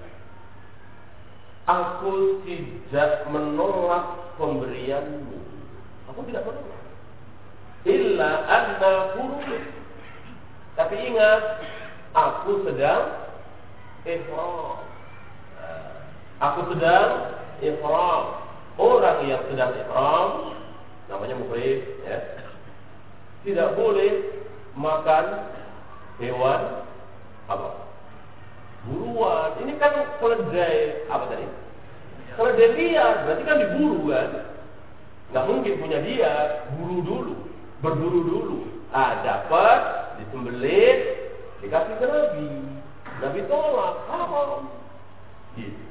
Speaker 1: Aku tidak menolak pemberianmu. Aku tidak menolak. Illa anna furud. Tapi ingat, aku sedang ihram. Aku sedang ihram. Orang yang sedang ihram namanya muhrim, ya. Tidak boleh makan hewan apa? Buruan. Ini kan keledai apa tadi? Keledai liar, berarti kan diburu kan? Nggak mungkin punya dia, berburu dulu. Dapat, disembelih, dikasih ke Nabi. Nabi tolak, haram. Gitu.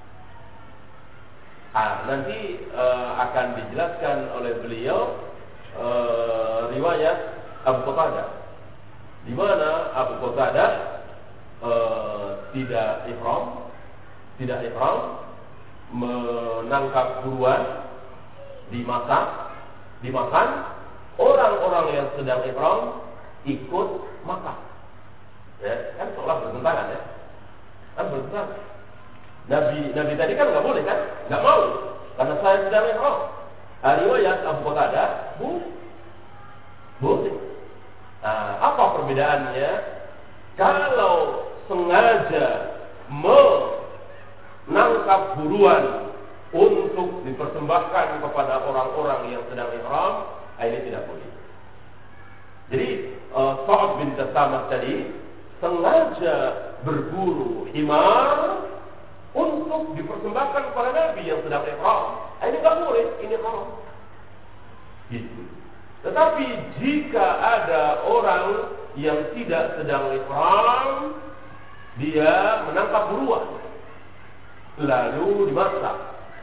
Speaker 1: Nanti akan dijelaskan oleh beliau riwayat Abu Qatadah, di mana Abu Qatadah tidak ihram, menangkap buruan, dimakan. Orang-orang yang sedang ihram ikut makan. Ya, kan seolah bertentangan ya. Kan bertentangan. Nabi tadi kan nggak boleh kan? Nggak mau, karena saya sedang ihram. Riwayat Abu Qatadah boleh. Apa perbedaannya? Kalau sengaja menangkap buruan untuk dipersembahkan kepada orang-orang yang sedang ihram, ini tidak boleh. Jadi Sa'ad bin Jasamah tadi sengaja berburu himar untuk dipersembahkan kepada Nabi yang sedang ihram. Ini nggak boleh, ini haram. Gitu. Tetapi jika ada orang yang tidak sedang ihram, dia menangkap buruan, lalu dimasak,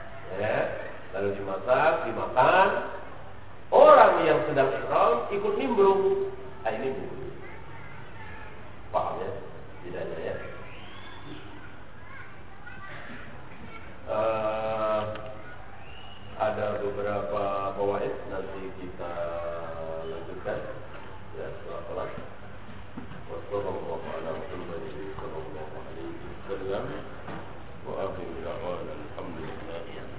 Speaker 1: dimakan. Orang yang sedang ihram ikut nimbrung, ini boleh. Paham ya? Tidaknya ya. Ada beberapa fawaid, nanti kita lanjutkan ya setelah salat. Wassallallahu ala Muhammadin sallallahu alaihi wasallam wa akhiru da'wana alhamdulillah.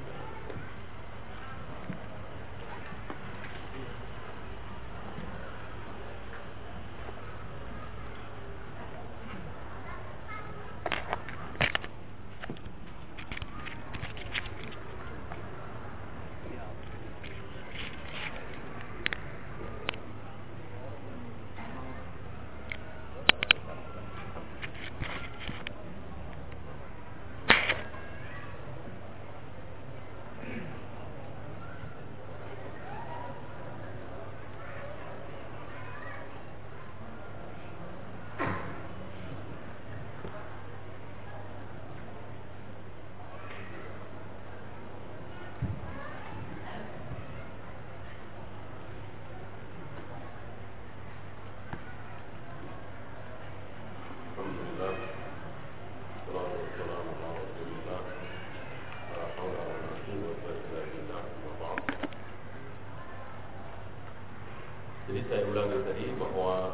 Speaker 1: Jadi saya ulangi tadi bahwa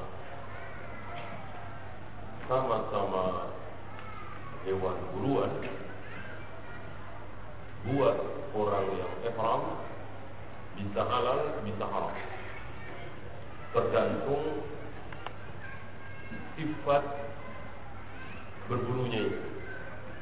Speaker 1: sama-sama hewan buruan buat orang yang ihram bisa halal, bisa haram, tergantung sifat berburunya itu.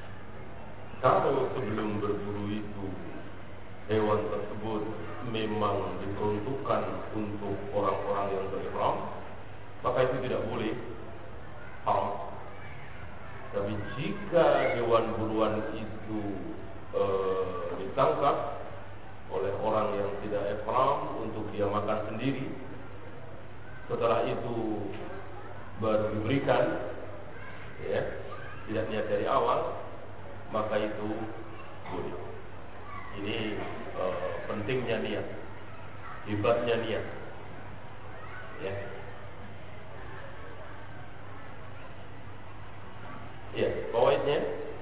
Speaker 1: Kalau sebelum berburu itu hewan tersebut memang diperuntukkan untuk orang-orang yang berihram, maka itu tidak boleh haram. Tapi jika hewan buruan itu ditangkap oleh orang yang tidak ihram untuk dia makan sendiri, setelah itu baru diberikan, ya, tidak niat dari awal, maka itu boleh. Ini pentingnya niat, hebatnya niat, ya. Ya, fawaidnya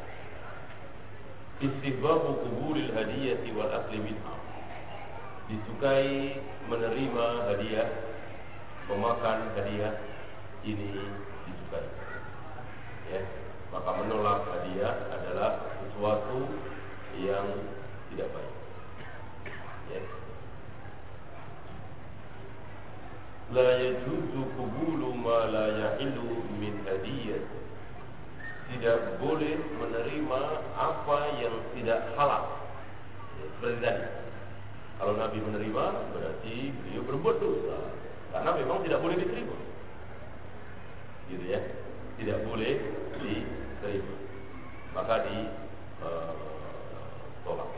Speaker 1: istihbabu qubulil hadiyati wal akli minha. Disukai menerima hadiah, memakan hadiah, ini disukai. Ya, maka menolak hadiah adalah sesuatu yang tidak baik. Ya. La yajuzu qubulu ma la yahillu min hadiyah. Tidak boleh menerima apa yang tidak halal. Ya, seperti tadi, kalau Nabi menerima berarti beliau berbuat dosa, karena memang tidak boleh diterima. Gitu ya, tidak boleh diterima, maka ditolak.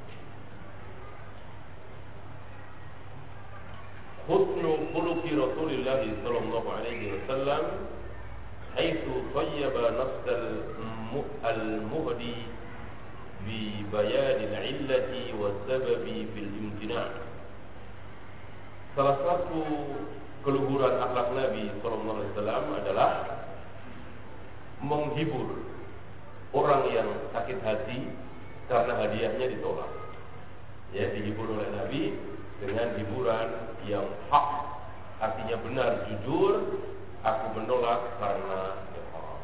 Speaker 1: Husnu khuluqi Rasulillah sallallahu alaihi wasallam haitsu thayyaba nafsal al-muhdi bi bayan al-illati wa sababi fil imtina'. Salah satu keluhuran akhlak Nabi sallallahu alaihi wasallam adalah menghibur orang yang sakit hati karena hadiahnya ditolak. Ya, dihibur oleh Nabi dengan hiburan yang hak, artinya benar, jujur. Aku menolak karena haram.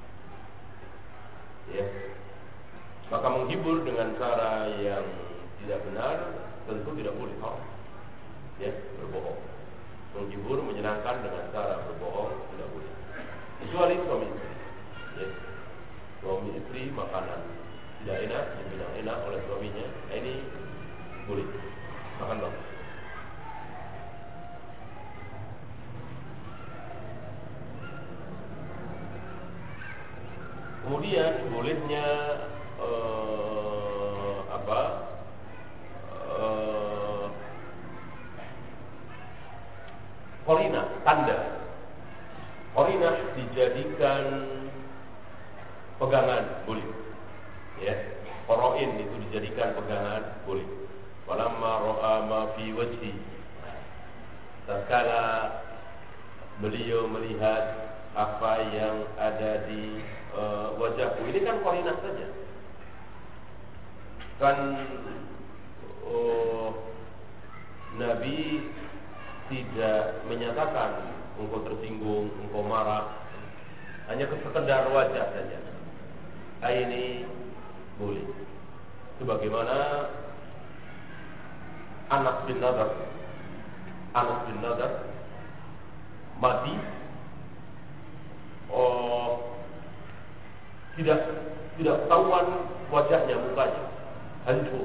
Speaker 1: Ya, maka menghibur dengan cara yang tidak benar tentu tidak boleh haram. Ya, berbohong, menghibur, menyenangkan dengan cara berbohong tidak boleh. Kecuali suami istri. Ya, suami istri makanan tidak enak, dibilang enak oleh suaminya, ini boleh makan dong. Kemudian bolehnya qarinah, tanda. Qarinah dijadikan pegangan, boleh. Ya, qarain itu dijadikan pegangan, boleh. Walamma ra'a ma fi wajhi, tatkala beliau melihat apa yang ada di wajahku, ini kan qarinah saja. Kan Nabi tidak menyatakan engkau tersinggung, engkau marah, hanya sekedar wajah saja. Ini boleh. Sebagaimana Anas bin Nadar mati, tidak ketahuan wajahnya, mukanya hancur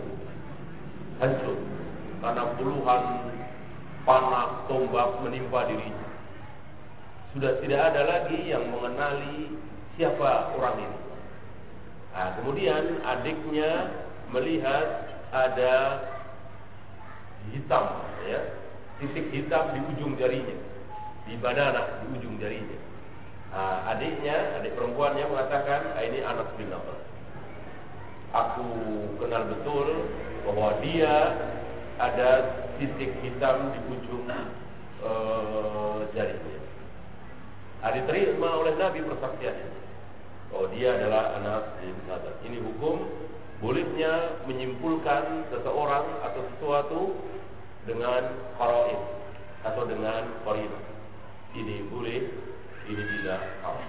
Speaker 1: karena puluhan panah tombak menimpa dirinya. Sudah tidak ada lagi yang mengenali siapa orang ini. Nah, kemudian adiknya melihat ada hitam, ya, titik hitam di ujung jarinya, di banana, di ujung jarinya. Nah, adik perempuannya mengatakan, ini Anas bin Nadar. Aku kenal betul bahwa dia ada titik hitam di ujung jarinya. Diterima oleh Nabi persaksiannya bahwa dia adalah Anas bin Nadar. Ini hukum bolehnya menyimpulkan seseorang atau sesuatu dengan qarain atau dengan qarinah. Ini boleh, ini tidak haram.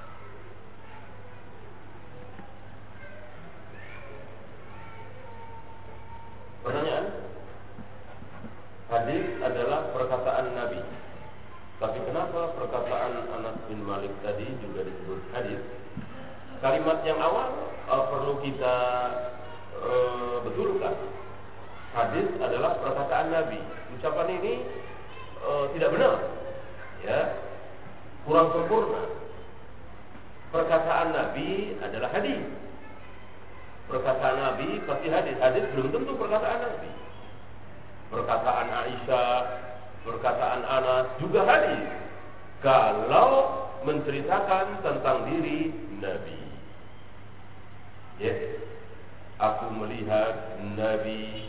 Speaker 1: Pertanyaan, hadis adalah perkataan Nabi, tapi kenapa perkataan Anas bin Malik tadi juga disebut hadis? kalimat yang awal perlu kita betulkan. Hadis adalah perkataan Nabi. Ucapan ini tidak benar, ya, kurang sempurna. Perkataan Nabi adalah hadis. Perkataan Nabi pasti hadis. Hadis belum tentu perkataan Nabi. Perkataan Aisyah, perkataan Anas juga hadis. Kalau menceritakan tentang diri Nabi, ya, aku melihat Nabi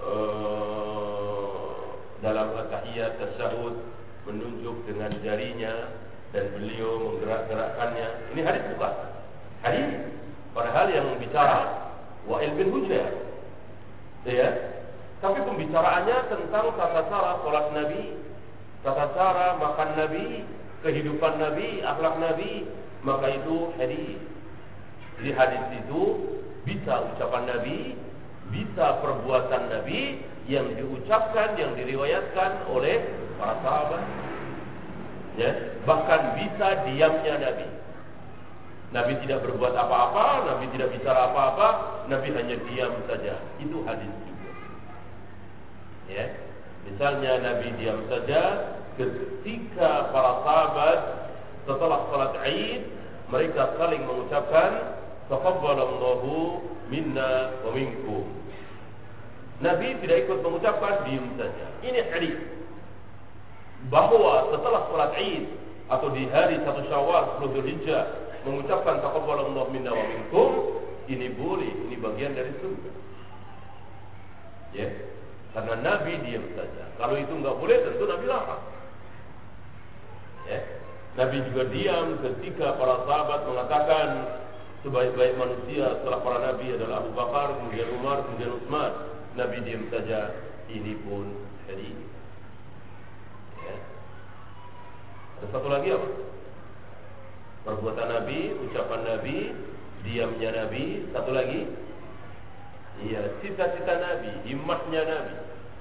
Speaker 1: dalam at-tahiyat tasyahud menunjuk dengan jarinya dan beliau menggerak-gerakkannya. Ini hadis bukan? Hadis. Padahal yang bicara Wa'il bin Hujr, ya. Tapi pembicaraannya tentang tata cara salat Nabi, tata cara makan Nabi, kehidupan Nabi, akhlak Nabi, maka itu hadis. Jadi hadis itu bisa ucapan Nabi, bisa perbuatan Nabi yang diucapkan, yang diriwayatkan oleh para sahabat, ya. Bahkan bisa diamnya Nabi. Nabi tidak berbuat apa-apa, Nabi tidak bicara apa-apa, Nabi hanya diam saja. Itu hadis juga, ya. Misalnya Nabi diam saja ketika para sahabat setelah salat Id mereka saling mengucapkan taqabbalallahu minna wa minkum. Nabi tidak ikut mengucapkan, diam saja. Ini hadis bahwa setelah salat Id atau di hari 1 Syawal 10 Dzulhijjah mengucapkan taqabbalallahu minna wa minkum, ini boleh, ini bagian dari sunnah, ya. Karena Nabi diam saja. Kalau itu enggak boleh, tentu Nabi larang, ya. Nabi juga diam ketika para sahabat mengatakan sebaik-baik manusia setelah para nabi adalah Abu Bakar, kemudian Umar, kemudian Utsman. Nabi diam saja. Ini pun hadis, ya. Ada satu lagi apa? Perbuatan Nabi, ucapan Nabi, diamnya Nabi. Satu lagi, iya, cita-cita Nabi, himmahnya Nabi.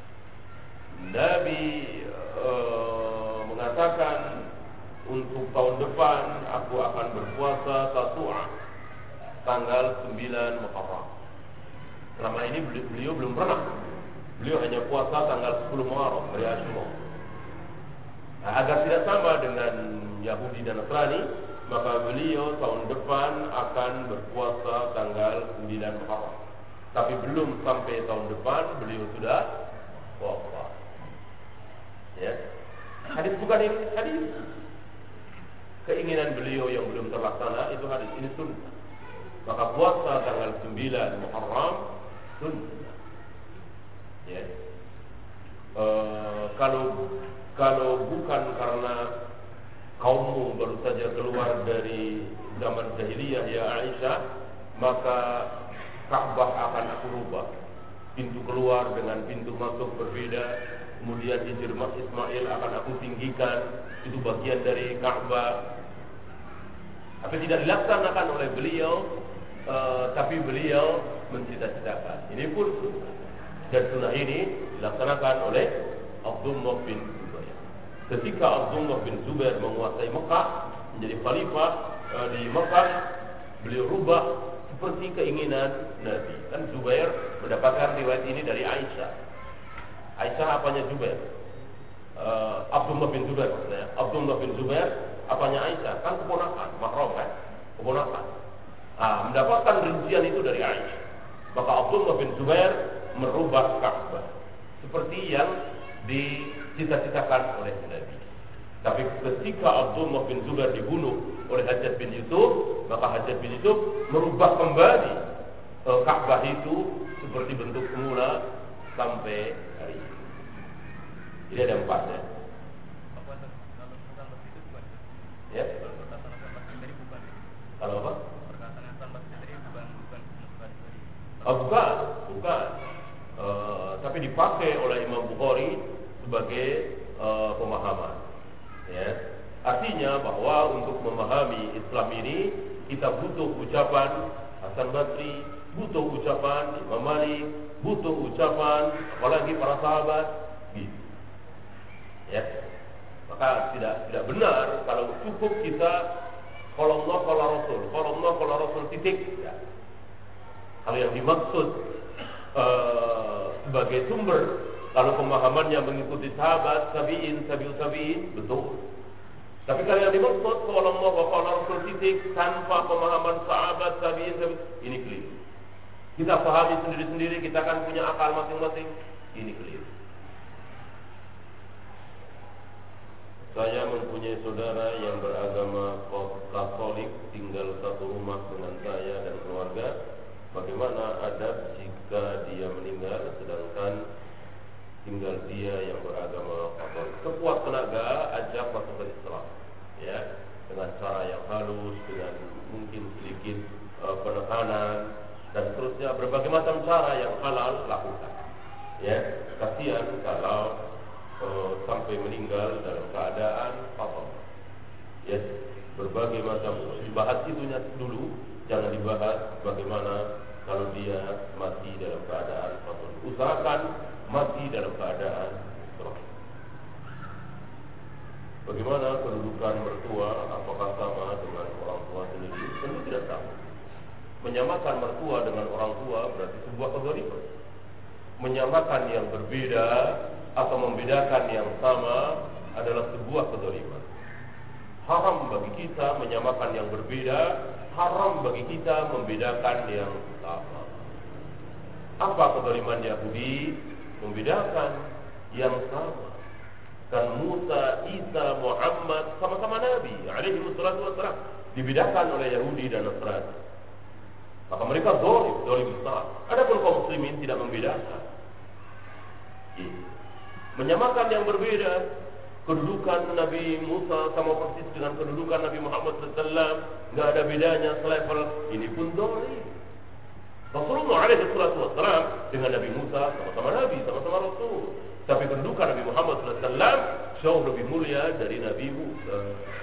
Speaker 1: Nabi mengatakan untuk tahun depan aku akan berpuasa Tasu'a tanggal 9 Muharram. Selama ini beliau belum pernah. Beliau hanya puasa tanggal 10 Muharram, hari Asyura. Nah, agar tidak sama dengan Yahudi dan Nasrani, maka beliau tahun depan akan berpuasa tanggal 9 Muharram. Tapi belum sampai tahun depan beliau sudah wafat, ya. Hadis bukan ini, hadis. Keinginan beliau yang belum terlaksana itu hadis, ini sunnah. Maka puasa tanggal 9 Muharram sunnah, ya. Kalau bukan karena kaummu baru saja keluar dari zaman jahiliyah, ya Aisyah, maka Ka'bah akan aku rubah. Pintu keluar dengan pintu masuk berbeda. Kemudian hijr Ismail akan aku tinggikan. Itu bagian dari Ka'bah. Tapi tidak dilaksanakan oleh beliau, tapi beliau mencita-citakan. Ini pun sunnah. Dan sunnah ini dilaksanakan oleh Abdullah bin Zubair. Ketika Abdullah bin Zubair menguasai Mekah, menjadi khalifah di Mekah, beliau rubah seperti keinginan Nabi. Kan Zubair mendapatkan riwayat ini dari Aisyah. Aisyah apanya Zubair? Abdullah bin Zubair maksudnya. Abdullah bin Zubair apanya Aisyah? Kan keponakan, mahram kan? Keponakan. Mendapatkan rincian itu dari Aisyah. Maka Abdullah bin Zubair merubah Ka'bah seperti yang dicita-citakan oleh Nabi. Tapi ketika Abdullah bin Zubair dibunuh oleh Hajjaj bin Yusuf, maka Hajjaj bin Yusuf merubah kembali Ka'bah itu seperti bentuk semula sampai hari ini. Jadi ada 4 ya. Ya. Kalau apa? Bukan. Tapi dipakai oleh Imam Bukhari sebagai pemahaman. Ya. Artinya bahwa untuk memahami Islam ini kita butuh ucapan Hasan Basri, butuh ucapan Imam Malik, butuh ucapan apalagi para sahabat, gitu. Ya. Maka tidak benar kalau cukup kita Kalau Allah, kalau Rasul, kalau Allah, kalau Rasul titik. Ya. Kalau yang dimaksud sebagai sumber, kalau pemahamannya mengikuti sahabat, tabi'in, tabi'ut tabi'in, betul. Tapi kalau yang dimaksud kalau Allah, kalau Rasul titik tanpa pemahaman sahabat, tabi'in, tabi'in, ini keliru. Kita pahami sendiri-sendiri, kita akan punya akal masing-masing, ini keliru. Saya mempunyai saudara yang beragama Katolik, tinggal satu rumah dengan saya dan keluarga. Bagaimana adab jika dia meninggal sedangkan tinggal dia yang beragama Katolik? Sekuat tenaga ajak masuk ke Islam, ya, dengan cara yang halus, dengan mungkin sedikit penekanan dan seterusnya, berbagai macam cara yang halal lakukan. Ya, kasihan kalau sampai meninggal dalam keadaan fatal. Ya, berbagai macam, dibahas itunya dulu, jangan dibahas bagaimana kalau dia mati dalam keadaan fatal. Usahakan mati dalam keadaan selamat. Bagaimana kedudukan mertua, apakah sama dengan orang tua sendiri? Tentu tidak sama. Menyamakan mertua dengan orang tua berarti sebuah kezaliman. Menyamakan yang berbeda atau membedakan yang sama adalah sebuah kezaliman. Haram bagi kita menyamakan yang berbeda, haram bagi kita membedakan yang sama. Apa kezaliman Yahudi? Membedakan yang sama. Dan Musa, Isa, Muhammad sama-sama Nabi alaihi wassalatu wassalam, dibedakan oleh Yahudi dan Nasrani. Maka mereka zalim besar. Adapun kaum muslimin tidak membedakan. Menyamakan yang berbeda. Kedudukan Nabi Musa sama persis dengan kedudukan Nabi Muhammad SAW, nggak ada bedanya selevel. Ini pun zalim. Rasulullah SAW dengan Nabi Musa sama-sama Nabi, sama-sama Rasul. Tapi kedudukan Nabi Muhammad SAW jauh lebih mulia dari Nabi Musa.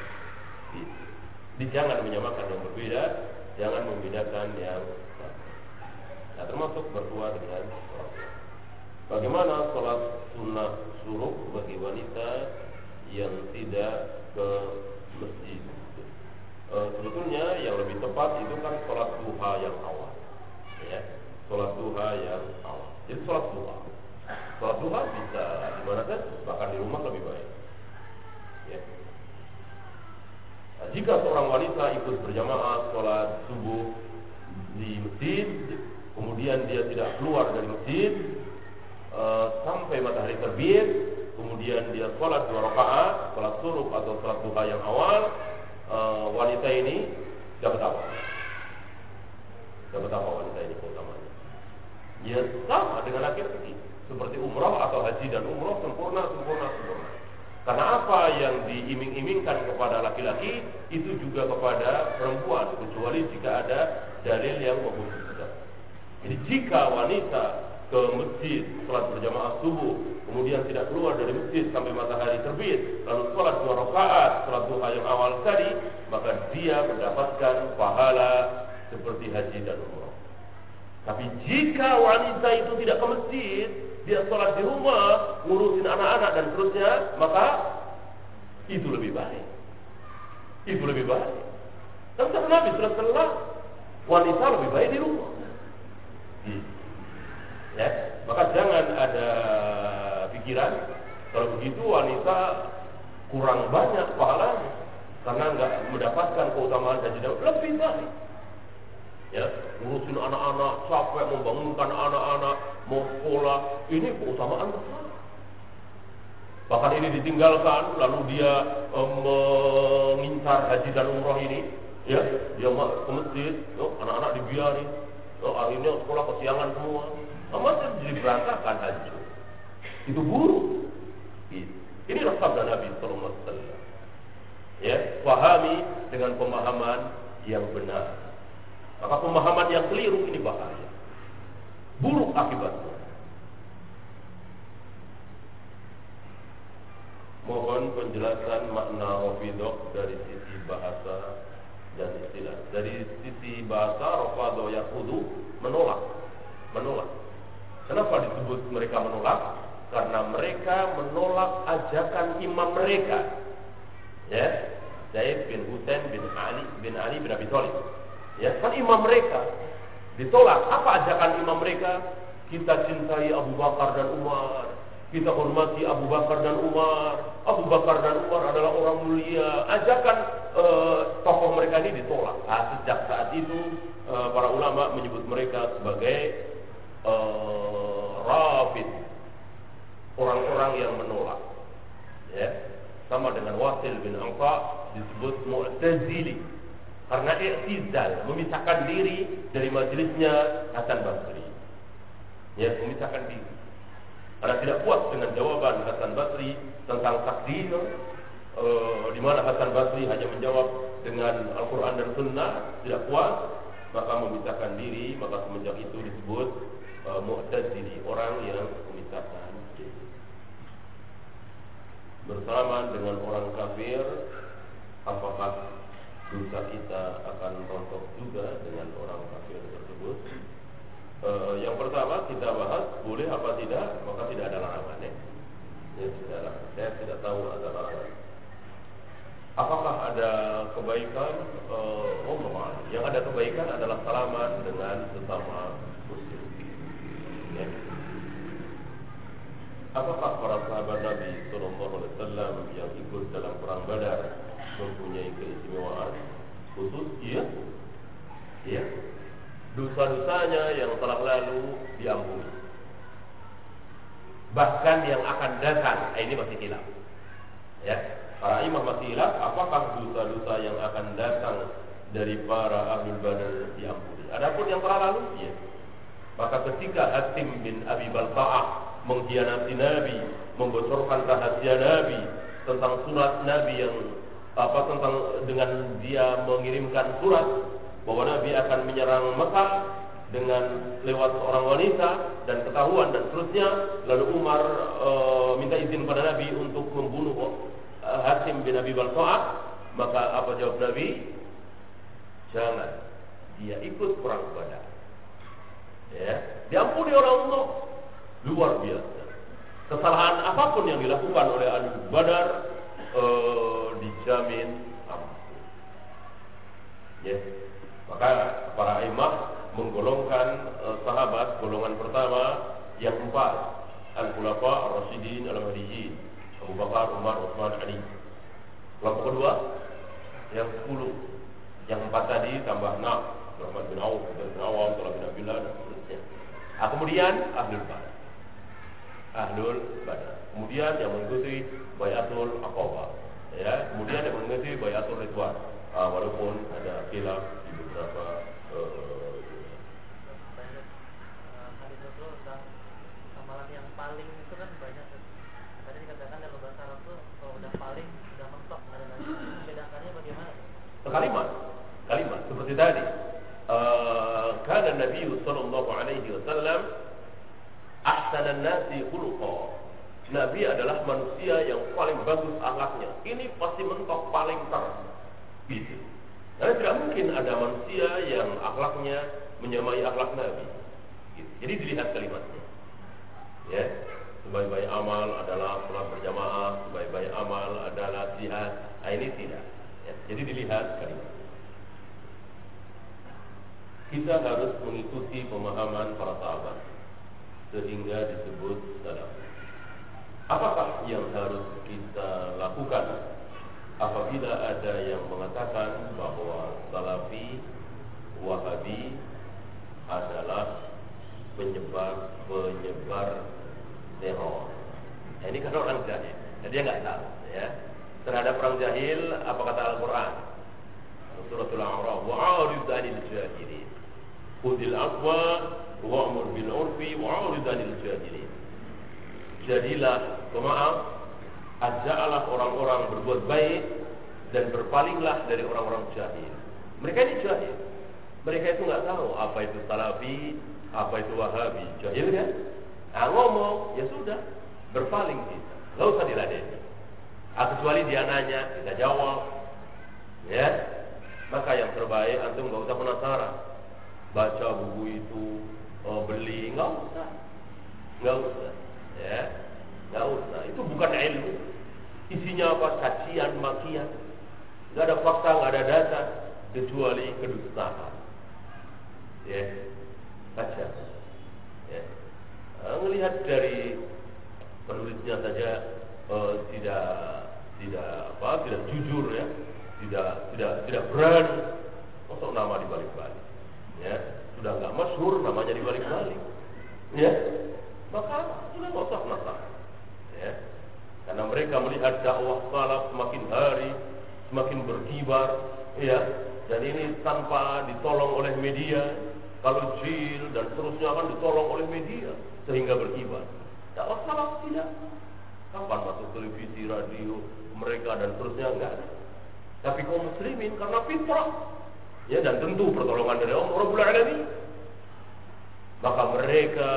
Speaker 1: Jadi jangan menyamakan yang berbeda, jangan membedakan yang sama. Nah, termasuk berdua dengan orang. Bagaimana sholat sunnah suruh bagi wanita yang tidak ke masjid? Sebetulnya yang lebih tepat itu kan sholat duha yang awal, ya, sholat duha yang awal. Jadi sholat duha bisa di mana saja, bahkan di rumah lebih baik. Ya. Nah, jika seorang wanita ikut berjamaah sholat subuh di masjid, kemudian dia tidak keluar dari masjid sampai matahari terbit, kemudian dia sholat 2 rakaat, sholat suruh atau sholat duha yang awal, wanita ini dapat apa? Dapat apa wanita ini keutamanya? Ya sama dengan laki-laki, seperti umrah atau haji dan umrah, sempurna. Karena apa yang diiming-imingkan kepada laki-laki itu juga kepada perempuan, kecuali jika ada dalil yang mengkhususkan. Jadi jika wanita ke masjid, sholat berjamaah subuh, kemudian tidak keluar dari masjid sampai matahari terbit, lalu sholat 2 rakaat, sholat duha yang awal tadi, maka dia mendapatkan pahala seperti haji dan umrah. Tapi jika wanita itu tidak ke masjid, dia sholat di rumah, ngurusin anak-anak dan seterusnya, maka itu lebih baik. Itu lebih baik. Dan kata Nabi SAW, wanita lebih baik di rumah. Ya, maka jangan ada pikiran kalau begitu wanita kurang banyak pahalanya karena enggak mendapatkan keutamaan haji dan lebih baik. Ya, ngurusin anak-anak, capek membangunkan anak-anak, mau sekolah, ini keutamaan besar. Bahkan ini ditinggalkan, lalu dia mengincar haji dan umrah ini, ya, dia ke masjid, anak-anak dibiarin, akhirnya sekolah kesiangan semua. Masih jadi berantakan haji. Itu buruk. Ini sabda Nabi sallallahu alaihi wasallam. Ya, pahami dengan pemahaman yang benar. Maka pemahaman yang keliru ini bahaya. Buruk akibatnya. Mohon penjelasan makna rafidah dari sisi bahasa dan istilah. Dari sisi bahasa, rafadah yaqudu menolak. Kenapa disebut mereka menolak? Karena mereka menolak ajakan imam mereka, ya, Zaid bin Husain bin Ali bin bin Ali bin Abi Thalib. Ya, kan imam mereka ditolak. Apa ajakan imam mereka? Kita cintai Abu Bakar dan Umar. Kita hormati Abu Bakar dan Umar. Abu Bakar dan Umar adalah orang mulia. Ajakan tokoh mereka ini ditolak. Sejak saat itu para ulama menyebut mereka sebagai Rafid, orang-orang yang menolak. Ya, sama dengan Wasil bin Anqa disebut Mu'tazili karena i'tizal, memisahkan diri dari majelisnya Hasan Basri. Ya, memisahkan diri. Karena tidak puas dengan jawaban Hasan Basri tentang takdir, di mana Hasan Basri hanya menjawab dengan Al-Quran dan Sunnah, tidak puas, maka memisahkan diri. Maka semenjak itu disebut Mu'tazili, orang yang memisahkan diri. Bersamaan dengan orang kafir, apakah dosa kita akan rontok juga dengan orang kafir tersebut? Yang pertama kita bahas boleh apa tidak, maka tidak ada larangan ya. Saya tidak tahu ada larangan. Apakah ada kebaikan? Yang ada kebaikan adalah salaman dengan sesama muslim. Ya. Apakah para sahabat Nabi SAW yang ikut dalam perang Badar mempunyai keistimewaan khusus? Iya. Iya. Dosa-dosanya yang telah lalu diampuni. Bahkan yang akan datang, ini masih hilaf. Ya, para imam masih hilaf. Apakah dosa-dosa yang akan datang dari para ahlul badar diampuni? Adapun yang telah lalu, iya. Maka ketika Hatim bin Abi Balta'ah mengkhianati Nabi, membocorkan rahasia Nabi tentang surat Nabi yang tentang dengan dia mengirimkan surat bahwa Nabi akan menyerang Mekah dengan lewat seorang wanita dan ketahuan dan seterusnya, lalu Umar minta izin pada Nabi untuk membunuh Hatim bin Abi Balta'ah, maka apa jawab Nabi? Jangan, dia ikut perang Badar. Ya, diampuni oleh Allah. Luar biasa. Kesalahan apapun yang dilakukan oleh ahli Badar dijamin ampun. Ya. Maka para imam menggolongkan sahabat golongan pertama yang 4, Al-Khulafa Ar-Rasyidin Al-Mahdiyyin, Abu Bakar, Umar, Utsman, Ali. Kelompok kedua yang 10, yang 4 tadi tambah 6, Rahman bin Auf, bin Awam, Talha bin Abdullah dan seterusnya. Kemudian Ahlul Badar. Ahlul Badar. Kemudian yang mengikuti Bai'atul Aqabah. Ya, kemudian yang mengikuti Bai'atul Ridwan. Walaupun ada khilaf di beberapa
Speaker 2: hadis Rasul tentang amalan yang paling itu kan banyak. Tadi dikatakan dalam bahasa Arab tuh kalau udah paling udah mentok ada lagi. Bedakannya bagaimana?
Speaker 1: Kalimat seperti tadi. Kana Nabi sallallahu alaihi wasallam ahsanan nasi khuluqa. Nabi adalah manusia yang paling bagus akhlaknya. Ini pasti mentok paling gitu. Karena tidak mungkin ada manusia yang akhlaknya menyamai akhlak Nabi. Gitu. Jadi dilihat kalimatnya. Ya, sebaik-baik amal adalah salat berjamaah, sebaik-baik amal adalah jihad. Ini tidak. Ya, jadi dilihat kalimatnya. Kita harus mengikuti pemahaman para sahabat sehingga disebut salaf. Apakah yang harus kita lakukan apabila ada yang mengatakan bahwa Salafi Wahabi adalah penyebar teror? Ini kan orang jahil, jadi dia nggak tahu. Ya, terhadap orang jahil apa kata Al-Quran? Suratul A'raf, wa'arid 'anil jahilin. Khudil afwa wa'mur bil 'urfi wa'arid 'anil jahilin. Jadilah pemaaf, ajaklah orang-orang berbuat baik dan berpalinglah dari orang-orang jahil. Mereka ini jahil. Mereka itu nggak tahu apa itu Salafi, apa itu Wahabi. Jahil kan? Ngomong, ya sudah, berpaling kita. Nggak usah diladeni. Kecuali dia nanya, kita jawab. Ya, maka yang terbaik antum nggak usah penasaran. Baca buku itu, beli, nggak usah. Ya, nggak usah. Itu bukan ilmu. Isinya apa? Cacian, makian. Nggak ada fakta, nggak ada data. kecuali kedustaan. Ya, saja. Ya. Melihat dari penulisnya saja tidak jujur ya, tidak berani. Masuk nama dibalik-balik. Ya, sudah nggak masyhur namanya dibalik-balik. Ya, maka sudah nggak usah penasaran. Ya, karena mereka melihat dakwah salaf semakin hari semakin berkibar, ya, dan ini tanpa ditolong oleh media. Kalau jil dan seterusnya akan ditolong oleh media sehingga berkibar. Dakwah salaf tidak. Kapan masuk televisi, radio mereka dan seterusnya enggak ada. Tapi kaum muslimin karena fitrah, ya, dan tentu pertolongan dari Allah Rabbul Alamin, maka mereka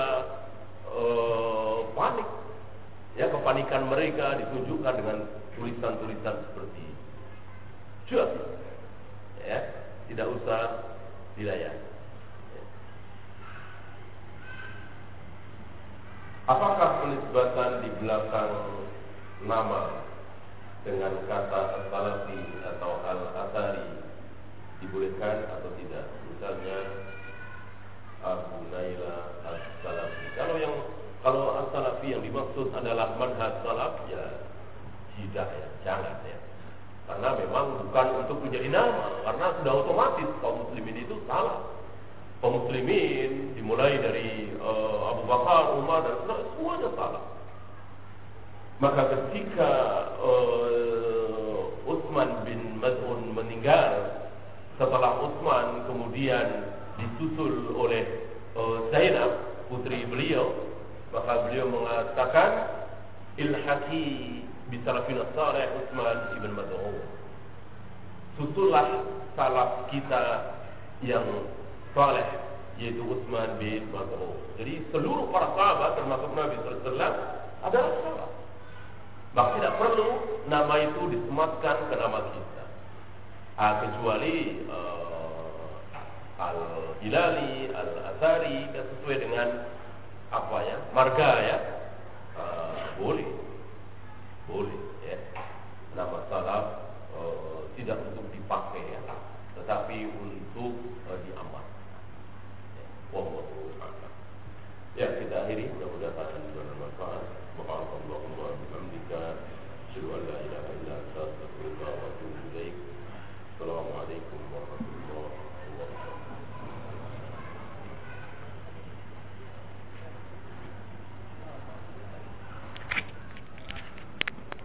Speaker 1: panik. Ya, kepanikan mereka ditunjukkan dengan tulisan-tulisan seperti itu. Ya, tidak usah dilayan. Ya. Apakah penisbatan di belakang nama dengan kata Salafi atau Al-Athari dibolehkan atau tidak? Misalnya Abu Naila As-Salafi. Kalau As-Salafi yang dimaksud adalah manhaj salaf, ya tidak, ya, jangan, ya. Karena memang bukan untuk menjadi nama, karena sudah otomatis kaum muslimin itu salah. Kaum muslimin dimulai dari Abu Bakar, Umar dan semuanya salah. Maka ketika Utsman bin Maz'un meninggal, setelah Utsman kemudian disusul oleh Zainab putri beliau, maka beliau mengatakan ilhaqi bisalafin as-salih Utsman ibn Maz'un. Susullah salaf kita yang saleh, yaitu Utsman bin Maz'un. Jadi seluruh para sahabat termasuk Nabi sallallahu alaihi wasallam adalah salaf. Maka tidak perlu nama itu disematkan ke nama kita, kecuali Al-Hilali, Al-Athari, sesuai dengan apa ya, marga ya, boleh, ya. Nama salaf tidak untuk dipakai ya, tetapi untuk diamalkan. Ya, kita akhiri.